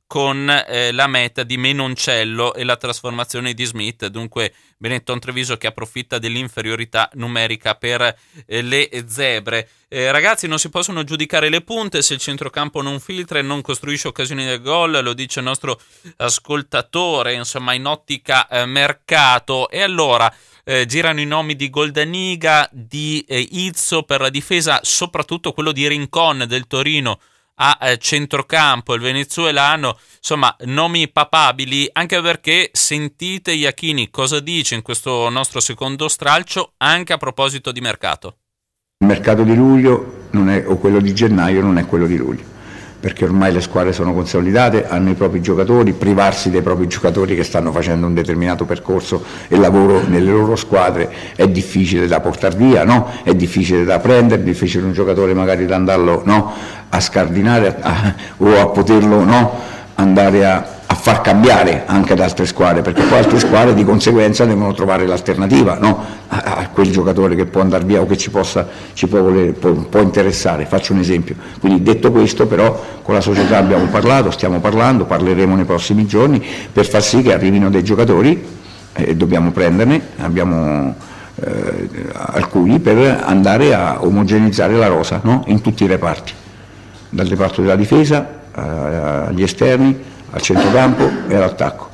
con eh, la meta di Menoncello e la trasformazione di Smith. Dunque Benetton Treviso che approfitta dell'inferiorità numerica per eh, le zebre. Eh, ragazzi, non si possono giudicare le punte se il centrocampo non filtra e non costruisce occasioni del gol, lo dice il nostro ascoltatore, insomma in ottica eh, mercato. E allora eh, girano i nomi di Goldaniga, di eh, Izzo per la difesa, soprattutto quello di Rincon del Torino a eh, centrocampo, il venezuelano, insomma nomi papabili, anche perché sentite Iachini cosa dice in questo nostro secondo stralcio anche a proposito di mercato. Il mercato di luglio non è, o quello di gennaio non è quello di luglio, perché ormai le squadre sono consolidate, hanno i propri giocatori, privarsi dei propri giocatori che stanno facendo un determinato percorso e lavoro nelle loro squadre è difficile da portare via, no? È difficile da prendere, è difficile un giocatore magari da andarlo, no? a scardinare a, a, o a poterlo, no? andare a, a far cambiare anche ad altre squadre, perché poi altre squadre di conseguenza devono trovare l'alternativa, no? a, a quel giocatore che può andare via o che ci, possa, ci può, voler, può, può interessare. Faccio un esempio. Quindi detto questo, però con la società abbiamo parlato, stiamo parlando, parleremo nei prossimi giorni per far sì che arrivino dei giocatori, e eh, dobbiamo prenderne, abbiamo eh, alcuni per andare a omogeneizzare la rosa, no? in tutti i reparti, dal reparto della difesa eh, agli esterni, al centrocampo e all'attacco,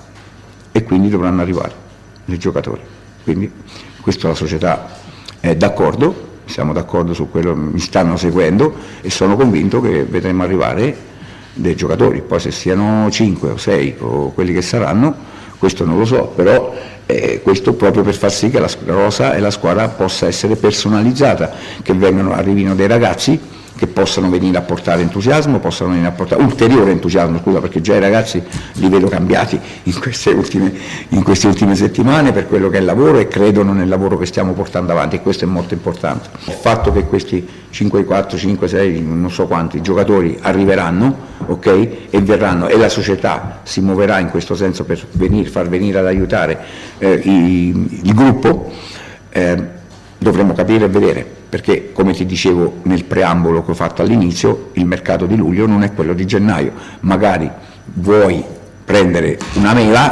e quindi dovranno arrivare dei giocatori. Quindi questo la società è d'accordo, siamo d'accordo su quello, mi stanno seguendo e sono convinto che vedremo arrivare dei giocatori. Poi se siano cinque o sei o quelli che saranno, questo non lo so, però eh, questo proprio per far sì che la rosa e la squadra possa essere personalizzata, che vengano, arrivino dei ragazzi che possano venire a portare entusiasmo, possano venire a portare ulteriore entusiasmo, scusa, perché già i ragazzi li vedo cambiati in queste ultime, in queste ultime settimane per quello che è il lavoro e credono nel lavoro che stiamo portando avanti, e questo è molto importante. Il fatto che questi cinque, quattro, cinque, sei, non so quanti giocatori arriveranno, ok, e verranno, e la società si muoverà in questo senso per venire, far venire ad aiutare eh, i, il gruppo, eh, dovremo capire e vedere. Perché, come ti dicevo nel preambolo che ho fatto all'inizio, il mercato di luglio non è quello di gennaio. Magari vuoi prendere una mela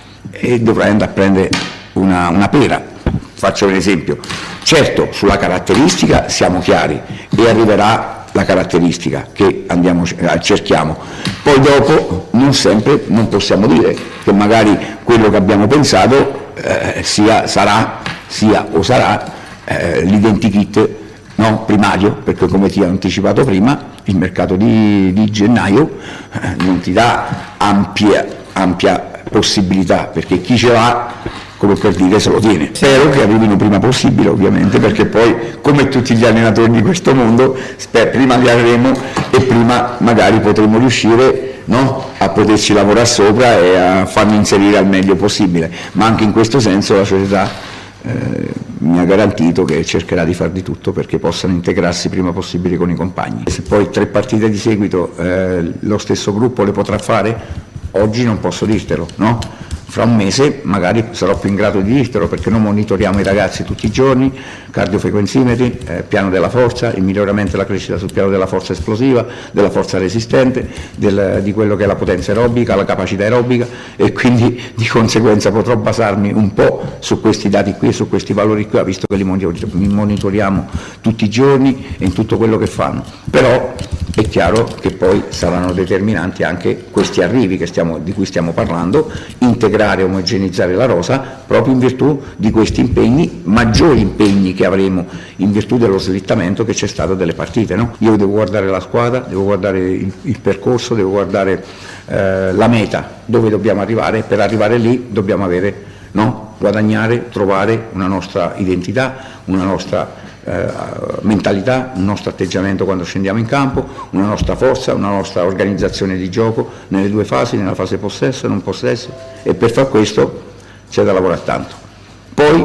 e dovrai andare a prendere una, una pera. Faccio un esempio. Certo, sulla caratteristica siamo chiari e arriverà la caratteristica che andiamo, cerchiamo. Poi dopo non sempre, non possiamo dire che magari quello che abbiamo pensato eh, sia, sarà, sia o sarà Eh, l'identikit no, primario, perché come ti ho anticipato prima il mercato di, di gennaio eh, non ti dà ampia, ampia possibilità, perché chi ce l'ha, come per dire, se lo tiene. Spero che arrivino prima possibile, ovviamente, perché poi, come tutti gli allenatori di questo mondo, spero, prima li avremo e prima magari potremo riuscire, no, a poterci lavorare sopra e a farli inserire al meglio possibile. Ma anche in questo senso la società Eh, mi ha garantito che cercherà di far di tutto perché possano integrarsi prima possibile con i compagni. Se poi tre partite di seguito eh, lo stesso gruppo le potrà fare, oggi non posso dirtelo, no? Fra un mese magari sarò più in grado di dirtelo, perché noi monitoriamo i ragazzi tutti i giorni, cardiofrequenzimetri, eh, piano della forza, il miglioramento e la crescita sul piano della forza esplosiva, della forza resistente, del, di quello che è la potenza aerobica, la capacità aerobica, e quindi di conseguenza potrò basarmi un po' su questi dati qui, su questi valori qui, visto che li monitoriamo tutti i giorni e in tutto quello che fanno. Però è chiaro che poi saranno determinanti anche questi arrivi che stiamo, di cui stiamo parlando, integrare e omogenizzare la rosa proprio in virtù di questi impegni, maggiori impegni che avremo in virtù dello slittamento che c'è stato delle partite, no? Io devo guardare la squadra, devo guardare il, il percorso, devo guardare eh, la meta, dove dobbiamo arrivare. Per arrivare lì dobbiamo avere, no? guadagnare, trovare una nostra identità, una nostra Eh, mentalità, un nostro atteggiamento quando scendiamo in campo, una nostra forza, una nostra organizzazione di gioco nelle due fasi, nella fase possesso e non possesso, e per far questo c'è da lavorare tanto. Poi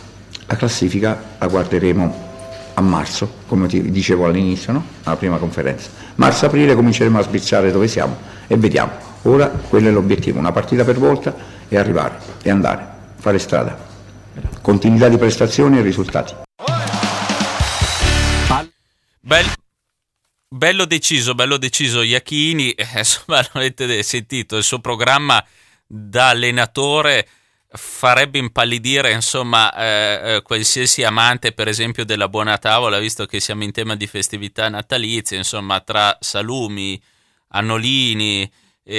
la classifica la guarderemo a marzo, come ti dicevo all'inizio, no? alla prima conferenza. Marzo-aprile cominceremo a sbirciare dove siamo e vediamo. Ora quello è l'obiettivo, una partita per volta e arrivare, e andare, fare strada. Continuità di prestazioni e risultati. Bel... Bello deciso, bello deciso Iachini, eh, insomma l'avete sentito, il suo programma da allenatore farebbe impallidire insomma eh, eh, qualsiasi amante per esempio della buona tavola, visto che siamo in tema di festività natalizie, insomma tra salumi, annolini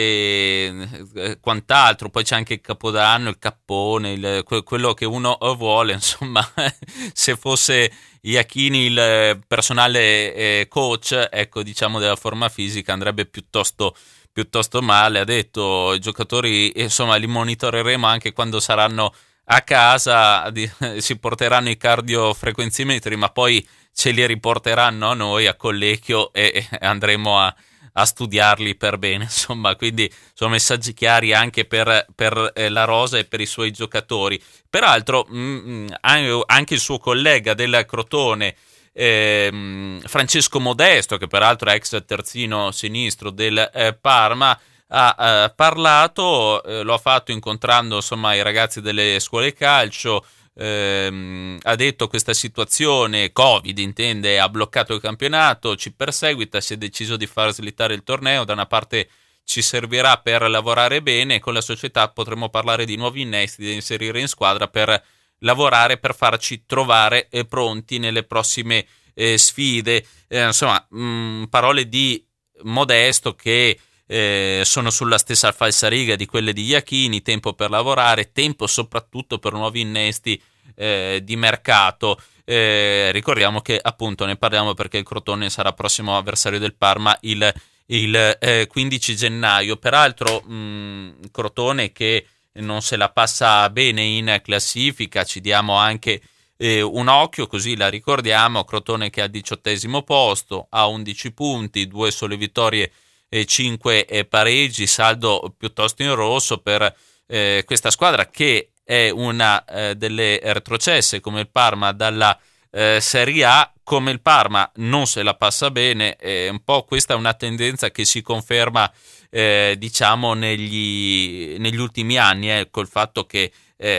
e eh, quant'altro, poi c'è anche il capodanno, il cappone, il, que- quello che uno vuole, insomma se fosse Iachini il personale eh, coach, ecco, diciamo della forma fisica andrebbe piuttosto piuttosto male. Ha detto i giocatori insomma li monitoreremo anche quando saranno a casa, di, si porteranno i cardiofrequenzimetri ma poi ce li riporteranno a noi a Collecchio e, e andremo a, a studiarli per bene, insomma, quindi sono messaggi chiari anche per, per eh, la rosa e per i suoi giocatori. Peraltro mh, anche il suo collega del Crotone Eh, Francesco Modesto, che peraltro è ex terzino sinistro del eh, Parma, ha eh, parlato, eh, lo ha fatto incontrando insomma i ragazzi delle scuole calcio, ehm, ha detto questa situazione Covid intende ha bloccato il campionato, ci perseguita, si è deciso di far slittare il torneo, da una parte ci servirà per lavorare bene, con la società potremo parlare di nuovi innesti da inserire in squadra per lavorare per farci trovare eh, pronti nelle prossime eh, sfide, eh, insomma mh, parole di Modesto che eh, sono sulla stessa falsariga di quelle di Iachini, tempo per lavorare, tempo soprattutto per nuovi innesti eh, di mercato. Eh, ricordiamo che appunto ne parliamo perché il Crotone sarà prossimo avversario del Parma il, il eh, quindici gennaio, peraltro mh, Crotone che non se la passa bene in classifica, ci diamo anche eh, un occhio, così la ricordiamo. Crotone che è al diciottesimo posto, ha undici punti, due sole vittorie e cinque pareggi, saldo piuttosto in rosso per eh, questa squadra che è una eh, delle retrocesse come il Parma dalla eh, Serie A. Come il Parma non se la passa bene, eh, un po' questa è una tendenza che si conferma eh, diciamo negli, negli ultimi anni, ecco, il fatto che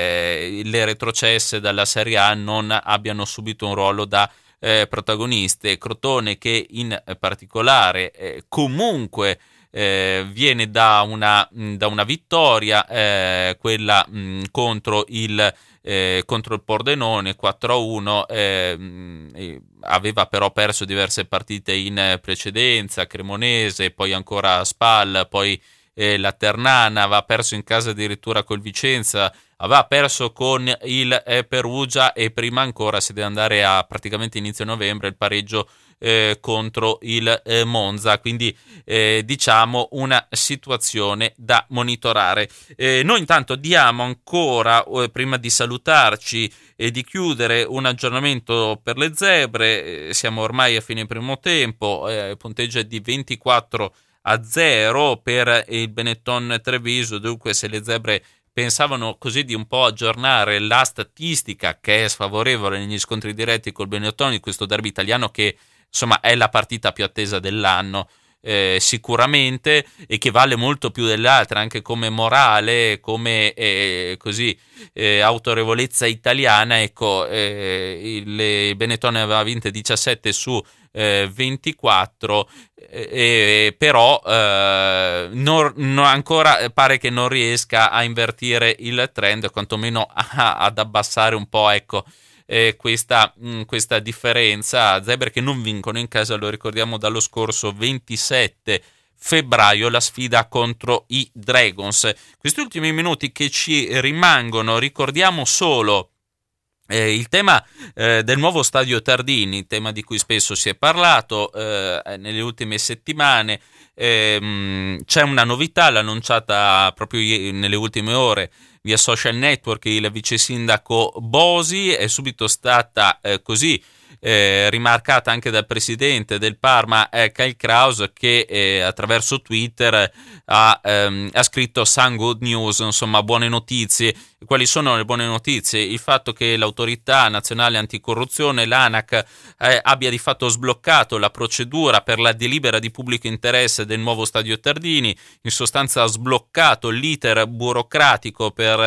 eh, le retrocesse dalla Serie A non abbiano subito un ruolo da eh, protagoniste. Crotone che in particolare eh, comunque eh, viene da una, da una vittoria, eh, quella mh, contro il Eh, contro il Pordenone quattro a uno, eh, eh, aveva però perso diverse partite in precedenza, Cremonese, poi ancora Spal, poi eh, la Ternana, aveva perso in casa addirittura col Vicenza, aveva perso con il eh, Perugia e prima ancora si deve andare a praticamente inizio novembre il pareggio Eh, contro il eh, Monza, quindi eh, diciamo una situazione da monitorare. Eh, noi intanto diamo ancora, eh, prima di salutarci e di chiudere, un aggiornamento per le zebre. Eh, siamo ormai a fine primo tempo, eh, il punteggio è di ventiquattro a zero per il Benetton Treviso, dunque se le zebre pensavano così di un po' aggiornare la statistica che è sfavorevole negli scontri diretti col Benetton, in questo derby italiano che insomma è la partita più attesa dell'anno eh, sicuramente, e che vale molto più delle altre anche come morale, come eh, così eh, autorevolezza italiana, ecco, eh, il Benetton aveva vinte diciassette su eh, ventiquattro, eh, però eh, non, non ancora pare che non riesca a invertire il trend, quantomeno a, ad abbassare un po', ecco, Eh, questa, mh, questa differenza. Zebre che non vincono in casa, lo ricordiamo, dallo scorso ventisette febbraio, la sfida contro i Dragons. Questi ultimi minuti che ci rimangono, ricordiamo solo eh, il tema eh, del nuovo stadio Tardini, tema di cui spesso si è parlato eh, nelle ultime settimane. Eh, mh, c'è una novità, l'ha annunciata proprio ieri, nelle ultime ore, via social network, il vice sindaco Bosi. È subito stata eh, così eh, rimarcata anche dal presidente del Parma, eh, Kyle Kraus, che eh, attraverso Twitter ha, ehm, ha scritto "Some good news", insomma buone notizie. Quali sono le buone notizie? Il fatto che l'autorità nazionale anticorruzione, l'ANAC, eh, abbia di fatto sbloccato la procedura per la delibera di pubblico interesse del nuovo stadio Tardini, in sostanza ha sbloccato l'iter burocratico per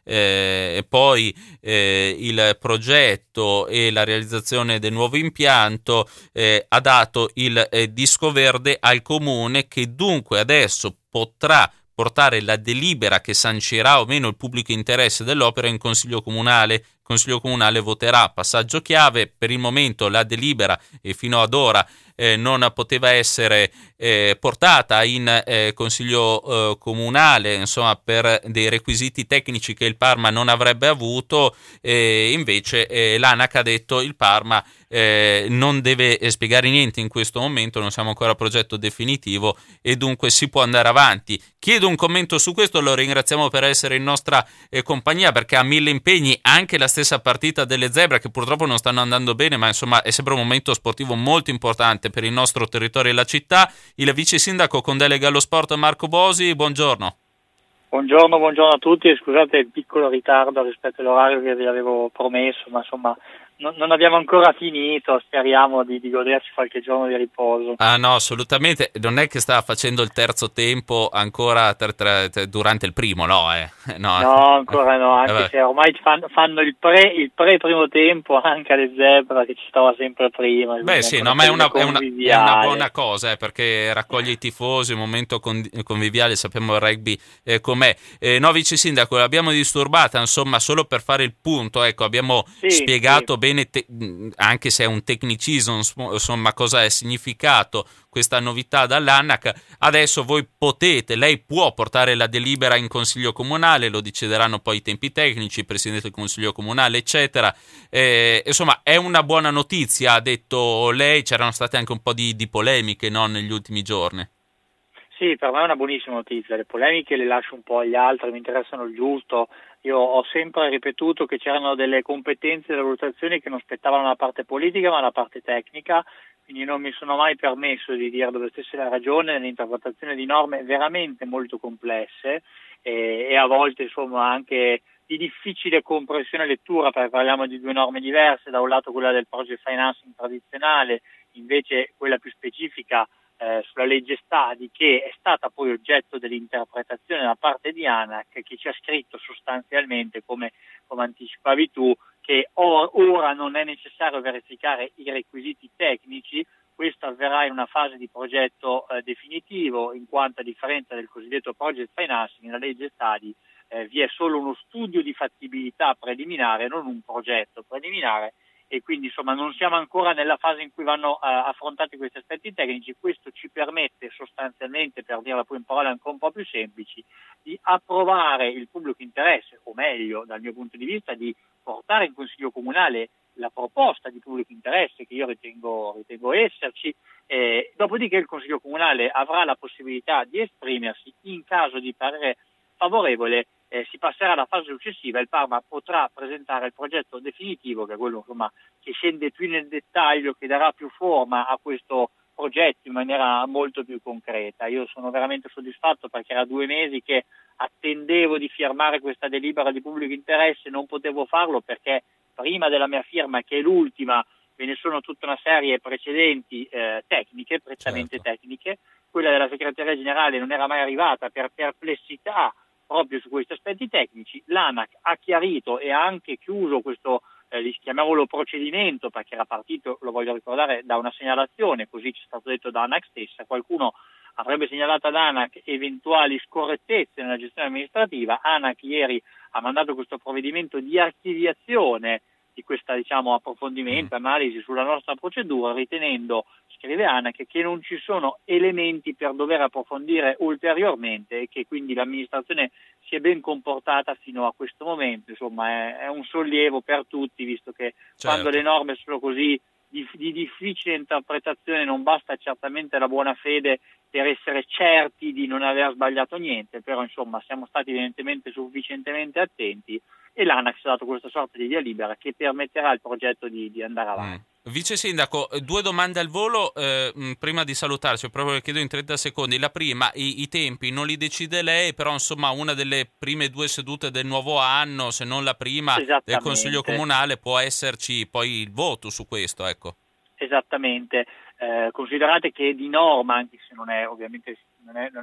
eh, e poi eh, il progetto e la realizzazione del nuovo impianto, eh, ha dato il eh, disco verde al comune, che dunque adesso potrà portare la delibera che sancirà o meno il pubblico interesse dell'opera in Consiglio Comunale. Il Consiglio Comunale voterà, passaggio chiave. Per il momento la delibera, e fino ad ora eh, non poteva essere eh, portata in eh, Consiglio eh, Comunale, insomma, per dei requisiti tecnici che il Parma non avrebbe avuto, e invece eh, l'ANAC ha detto il Parma eh, non deve spiegare niente in questo momento, non siamo ancora a progetto definitivo e dunque si può andare avanti. Chiedo un commento su questo, lo ringraziamo per essere in nostra eh, compagnia, perché ha mille impegni, anche la stessa partita delle Zebre che purtroppo non stanno andando bene, ma insomma è sempre un momento sportivo molto importante per il nostro territorio e la città. Il vice sindaco con delega allo sport Marco Bosi, buongiorno. Buongiorno, buongiorno a tutti e scusate il piccolo ritardo rispetto all'orario che vi avevo promesso, ma insomma non, non abbiamo ancora finito, speriamo di, di goderci qualche giorno di riposo. Ah no, assolutamente, non è che sta facendo il terzo tempo ancora tra, tra, tra, durante il primo, no? Eh. No, no, ancora no, anche eh, se ormai fanno, fanno il pre il pre primo tempo anche alle Zebre, che ci stava sempre prima. Beh sì, no, ma è una, è, una, è una buona cosa, eh, perché raccoglie i tifosi, un momento con, conviviale, sappiamo il rugby eh, com'è. Eh, no, vice sindaco, l'abbiamo disturbata, insomma, solo per fare il punto, ecco, abbiamo sì, spiegato sì. bene, te- anche se è un tecnicismo, insomma, cosa è significato questa novità dall'ANAC. Adesso voi potete, lei può portare la delibera in Consiglio Comunale, lo decideranno poi i tempi tecnici, il Presidente del Consiglio Comunale, eccetera. Eh, insomma, è una buona notizia, ha detto lei, c'erano state anche un po' di, di polemiche, no, negli ultimi giorni. Sì, per me è una buonissima notizia, le polemiche le lascio un po' agli altri, mi interessano il giusto. Io ho sempre ripetuto che c'erano delle competenze e delle valutazioni che non spettavano la parte politica ma la parte tecnica, quindi non mi sono mai permesso di dire dove stesse la ragione nell'interpretazione di norme veramente molto complesse e, e a volte insomma anche di difficile comprensione e lettura, perché parliamo di due norme diverse, da un lato quella del project financing tradizionale, invece quella più specifica Eh, sulla legge Stadi, che è stata poi oggetto dell'interpretazione da parte di ANAC, che ci ha scritto sostanzialmente, come, come anticipavi tu, che or, ora non è necessario verificare i requisiti tecnici, questo avverrà in una fase di progetto eh, definitivo, in quanto a differenza del cosiddetto project financing, nella legge Stadi eh, vi è solo uno studio di fattibilità preliminare, non un progetto preliminare, e quindi insomma non siamo ancora nella fase in cui vanno uh, affrontati questi aspetti tecnici. Questo ci permette sostanzialmente, per dirla poi in parole ancora un po' più semplici, di approvare il pubblico interesse, o meglio dal mio punto di vista di portare in Consiglio Comunale la proposta di pubblico interesse che io ritengo, ritengo esserci, eh, dopodiché il Consiglio Comunale avrà la possibilità di esprimersi. In caso di parere favorevole Eh, si passerà alla fase successiva, il Parma potrà presentare il progetto definitivo, che è quello insomma che scende più nel dettaglio, che darà più forma a questo progetto in maniera molto più concreta. Io sono veramente soddisfatto perché era due mesi che attendevo di firmare questa delibera di pubblico interesse, non potevo farlo perché prima della mia firma, che è l'ultima, ve ne sono tutta una serie precedenti eh, tecniche, prettamente certo. tecniche. Quella della segreteria generale non era mai arrivata per perplessità proprio su questi aspetti tecnici. L'ANAC ha chiarito e ha anche chiuso questo, eh, chiamiamolo procedimento, perché era partito, lo voglio ricordare, da una segnalazione, così ci è stato detto da ANAC stessa. Qualcuno avrebbe segnalato ad ANAC eventuali scorrettezze nella gestione amministrativa. ANAC ieri ha mandato questo provvedimento di archiviazione di questa, diciamo, approfondimento, analisi sulla nostra procedura, ritenendo, scrive ANAC, che non ci sono elementi per dover approfondire ulteriormente e che quindi l'amministrazione si è ben comportata fino a questo momento. Insomma, è, è un sollievo per tutti, visto che certo. quando le norme sono così di, di difficile interpretazione non basta certamente la buona fede per essere certi di non aver sbagliato niente, però insomma siamo stati evidentemente sufficientemente attenti e l'ANAC ci ha dato questa sorta di via libera che permetterà al progetto di, di andare avanti. Mm. Vice Sindaco, due domande al volo eh, prima di salutarci, proprio le chiedo in trenta secondi. La prima, i, i tempi non li decide lei, però insomma una delle prime due sedute del nuovo anno, se non la prima, del Consiglio Comunale, può esserci poi il voto su questo, ecco. Esattamente, eh, considerate che di norma, anche se non è ovviamente non è, non è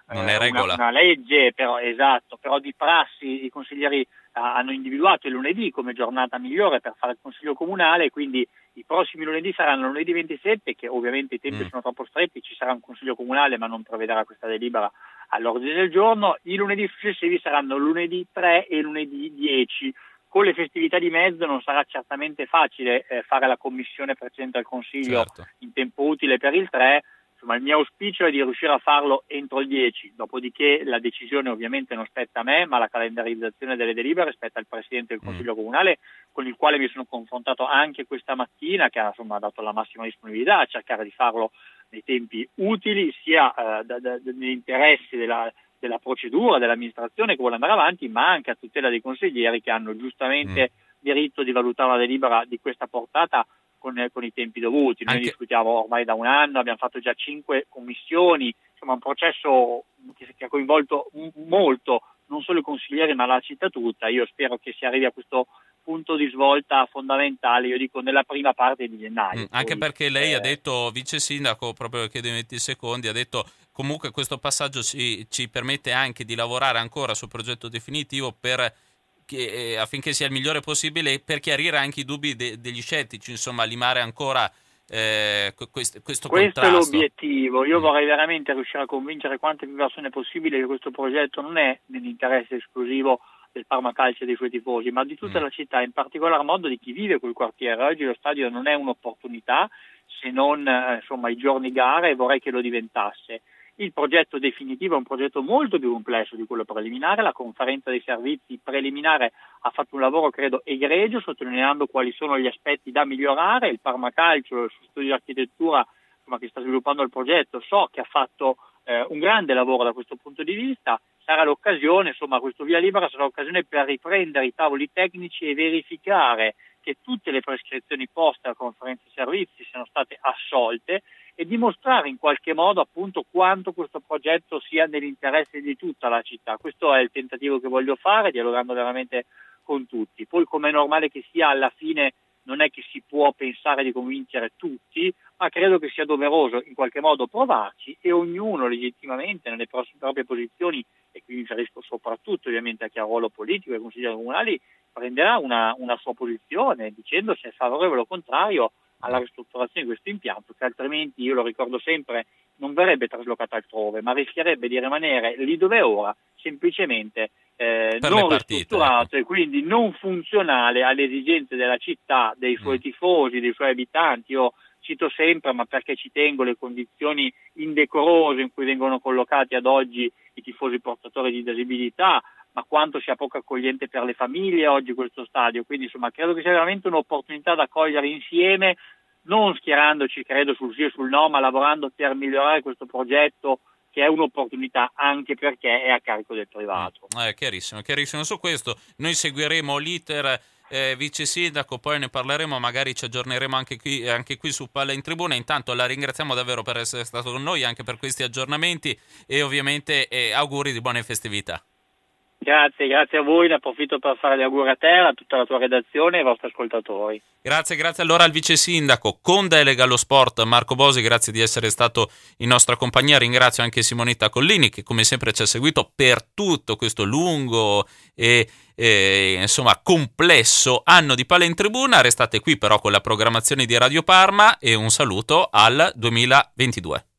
non è regola. Una, una legge, però esatto, però di prassi i consiglieri uh, hanno individuato il lunedì come giornata migliore per fare il consiglio comunale, quindi i prossimi lunedì saranno lunedì ventisette, che ovviamente i tempi mm. sono troppo stretti, ci sarà un consiglio comunale ma non prevederà questa delibera all'ordine del giorno. I lunedì successivi saranno lunedì tre e lunedì dieci. Con le festività di mezzo non sarà certamente facile eh, fare la commissione Presidente del Consiglio certo. in tempo utile per il tre. Insomma, il mio auspicio è di riuscire a farlo entro il dieci, dopodiché la decisione ovviamente non spetta a me, ma la calendarizzazione delle delibere spetta al Presidente del Consiglio mm. Comunale, con il quale mi sono confrontato anche questa mattina, che ha insomma dato la massima disponibilità a cercare di farlo nei tempi utili, sia eh, da, da, nell'interesse della, della procedura, dell'amministrazione che vuole andare avanti, ma anche a tutela dei consiglieri che hanno giustamente mm. diritto di valutare la delibera di questa portata Con, con i tempi dovuti. Noi Anche... discutiamo ormai da un anno, abbiamo fatto già cinque commissioni, insomma un processo che, che ha coinvolto molto non solo i consiglieri ma la città tutta. Io spero che si arrivi a questo punto di svolta fondamentale, io dico nella prima parte di gennaio. Mm, anche Poi, perché lei eh... ha detto, vice sindaco, proprio chiedo in venti secondi, ha detto comunque questo passaggio ci, ci permette anche di lavorare ancora sul progetto definitivo per Che, eh, affinché sia il migliore possibile, per chiarire anche i dubbi de- degli scettici, insomma limare ancora eh, questo, questo questo contrasto. Questo è l'obiettivo. Io mm. vorrei veramente riuscire a convincere quante più persone possibile che questo progetto non è nell'interesse esclusivo del Parma Calcio e dei suoi tifosi, ma di tutta mm. la città, in particolar modo di chi vive quel quartiere. Oggi lo stadio non è un'opportunità, se non eh, insomma i giorni gara, e vorrei che lo diventasse. Il progetto definitivo è un progetto molto più complesso di quello preliminare. La conferenza dei servizi preliminare ha fatto un lavoro credo egregio, sottolineando quali sono gli aspetti da migliorare. Il Parma Calcio, il suo studio di architettura insomma, che sta sviluppando il progetto, so che ha fatto eh, un grande lavoro da questo punto di vista. Sarà l'occasione, insomma questo via libera sarà l'occasione per riprendere i tavoli tecnici e verificare che tutte le prescrizioni poste alla conferenza dei servizi siano state assolte, e dimostrare in qualche modo appunto quanto questo progetto sia nell'interesse di tutta la città. Questo è il tentativo che voglio fare, dialogando veramente con tutti. Poi, come è normale che sia, alla fine non è che si può pensare di convincere tutti, ma credo che sia doveroso in qualche modo provarci, e ognuno legittimamente nelle proprie posizioni, e qui mi riferisco soprattutto ovviamente a chi ha ruolo politico e ai consiglieri comunali, prenderà una, una sua posizione dicendo se è favorevole o contrario alla ristrutturazione di questo impianto, che altrimenti, io lo ricordo sempre, non verrebbe traslocato altrove, ma rischierebbe di rimanere lì dove è ora, semplicemente eh, non ristrutturato e quindi non funzionale alle esigenze della città, dei suoi mm. tifosi, dei suoi abitanti. Io cito sempre, ma perché ci tengo, le condizioni indecorose in cui vengono collocati ad oggi i tifosi portatori di disabilità, ma quanto sia poco accogliente per le famiglie oggi questo stadio. Quindi insomma credo che sia veramente un'opportunità da cogliere insieme, non schierandoci credo sul sì e sul no, ma lavorando per migliorare questo progetto, che è un'opportunità anche perché è a carico del privato. Eh, chiarissimo, chiarissimo su questo. Noi seguiremo l'iter, eh, vice sindaco, poi ne parleremo, magari ci aggiorneremo anche qui, anche qui su Palla in Tribuna. Intanto la ringraziamo davvero per essere stato con noi, anche per questi aggiornamenti, e ovviamente eh, auguri di buone festività. Grazie, grazie a voi, ne approfitto per fare gli auguri a te, a tutta la tua redazione e ai vostri ascoltatori. Grazie, grazie allora al vice sindaco con delega allo sport Marco Bosi, grazie di essere stato in nostra compagnia. Ringrazio anche Simonetta Collini, che come sempre ci ha seguito per tutto questo lungo e, e insomma complesso anno di Palla in Tribuna. Restate qui però con la programmazione di Radio Parma, e un saluto al duemilaventidue.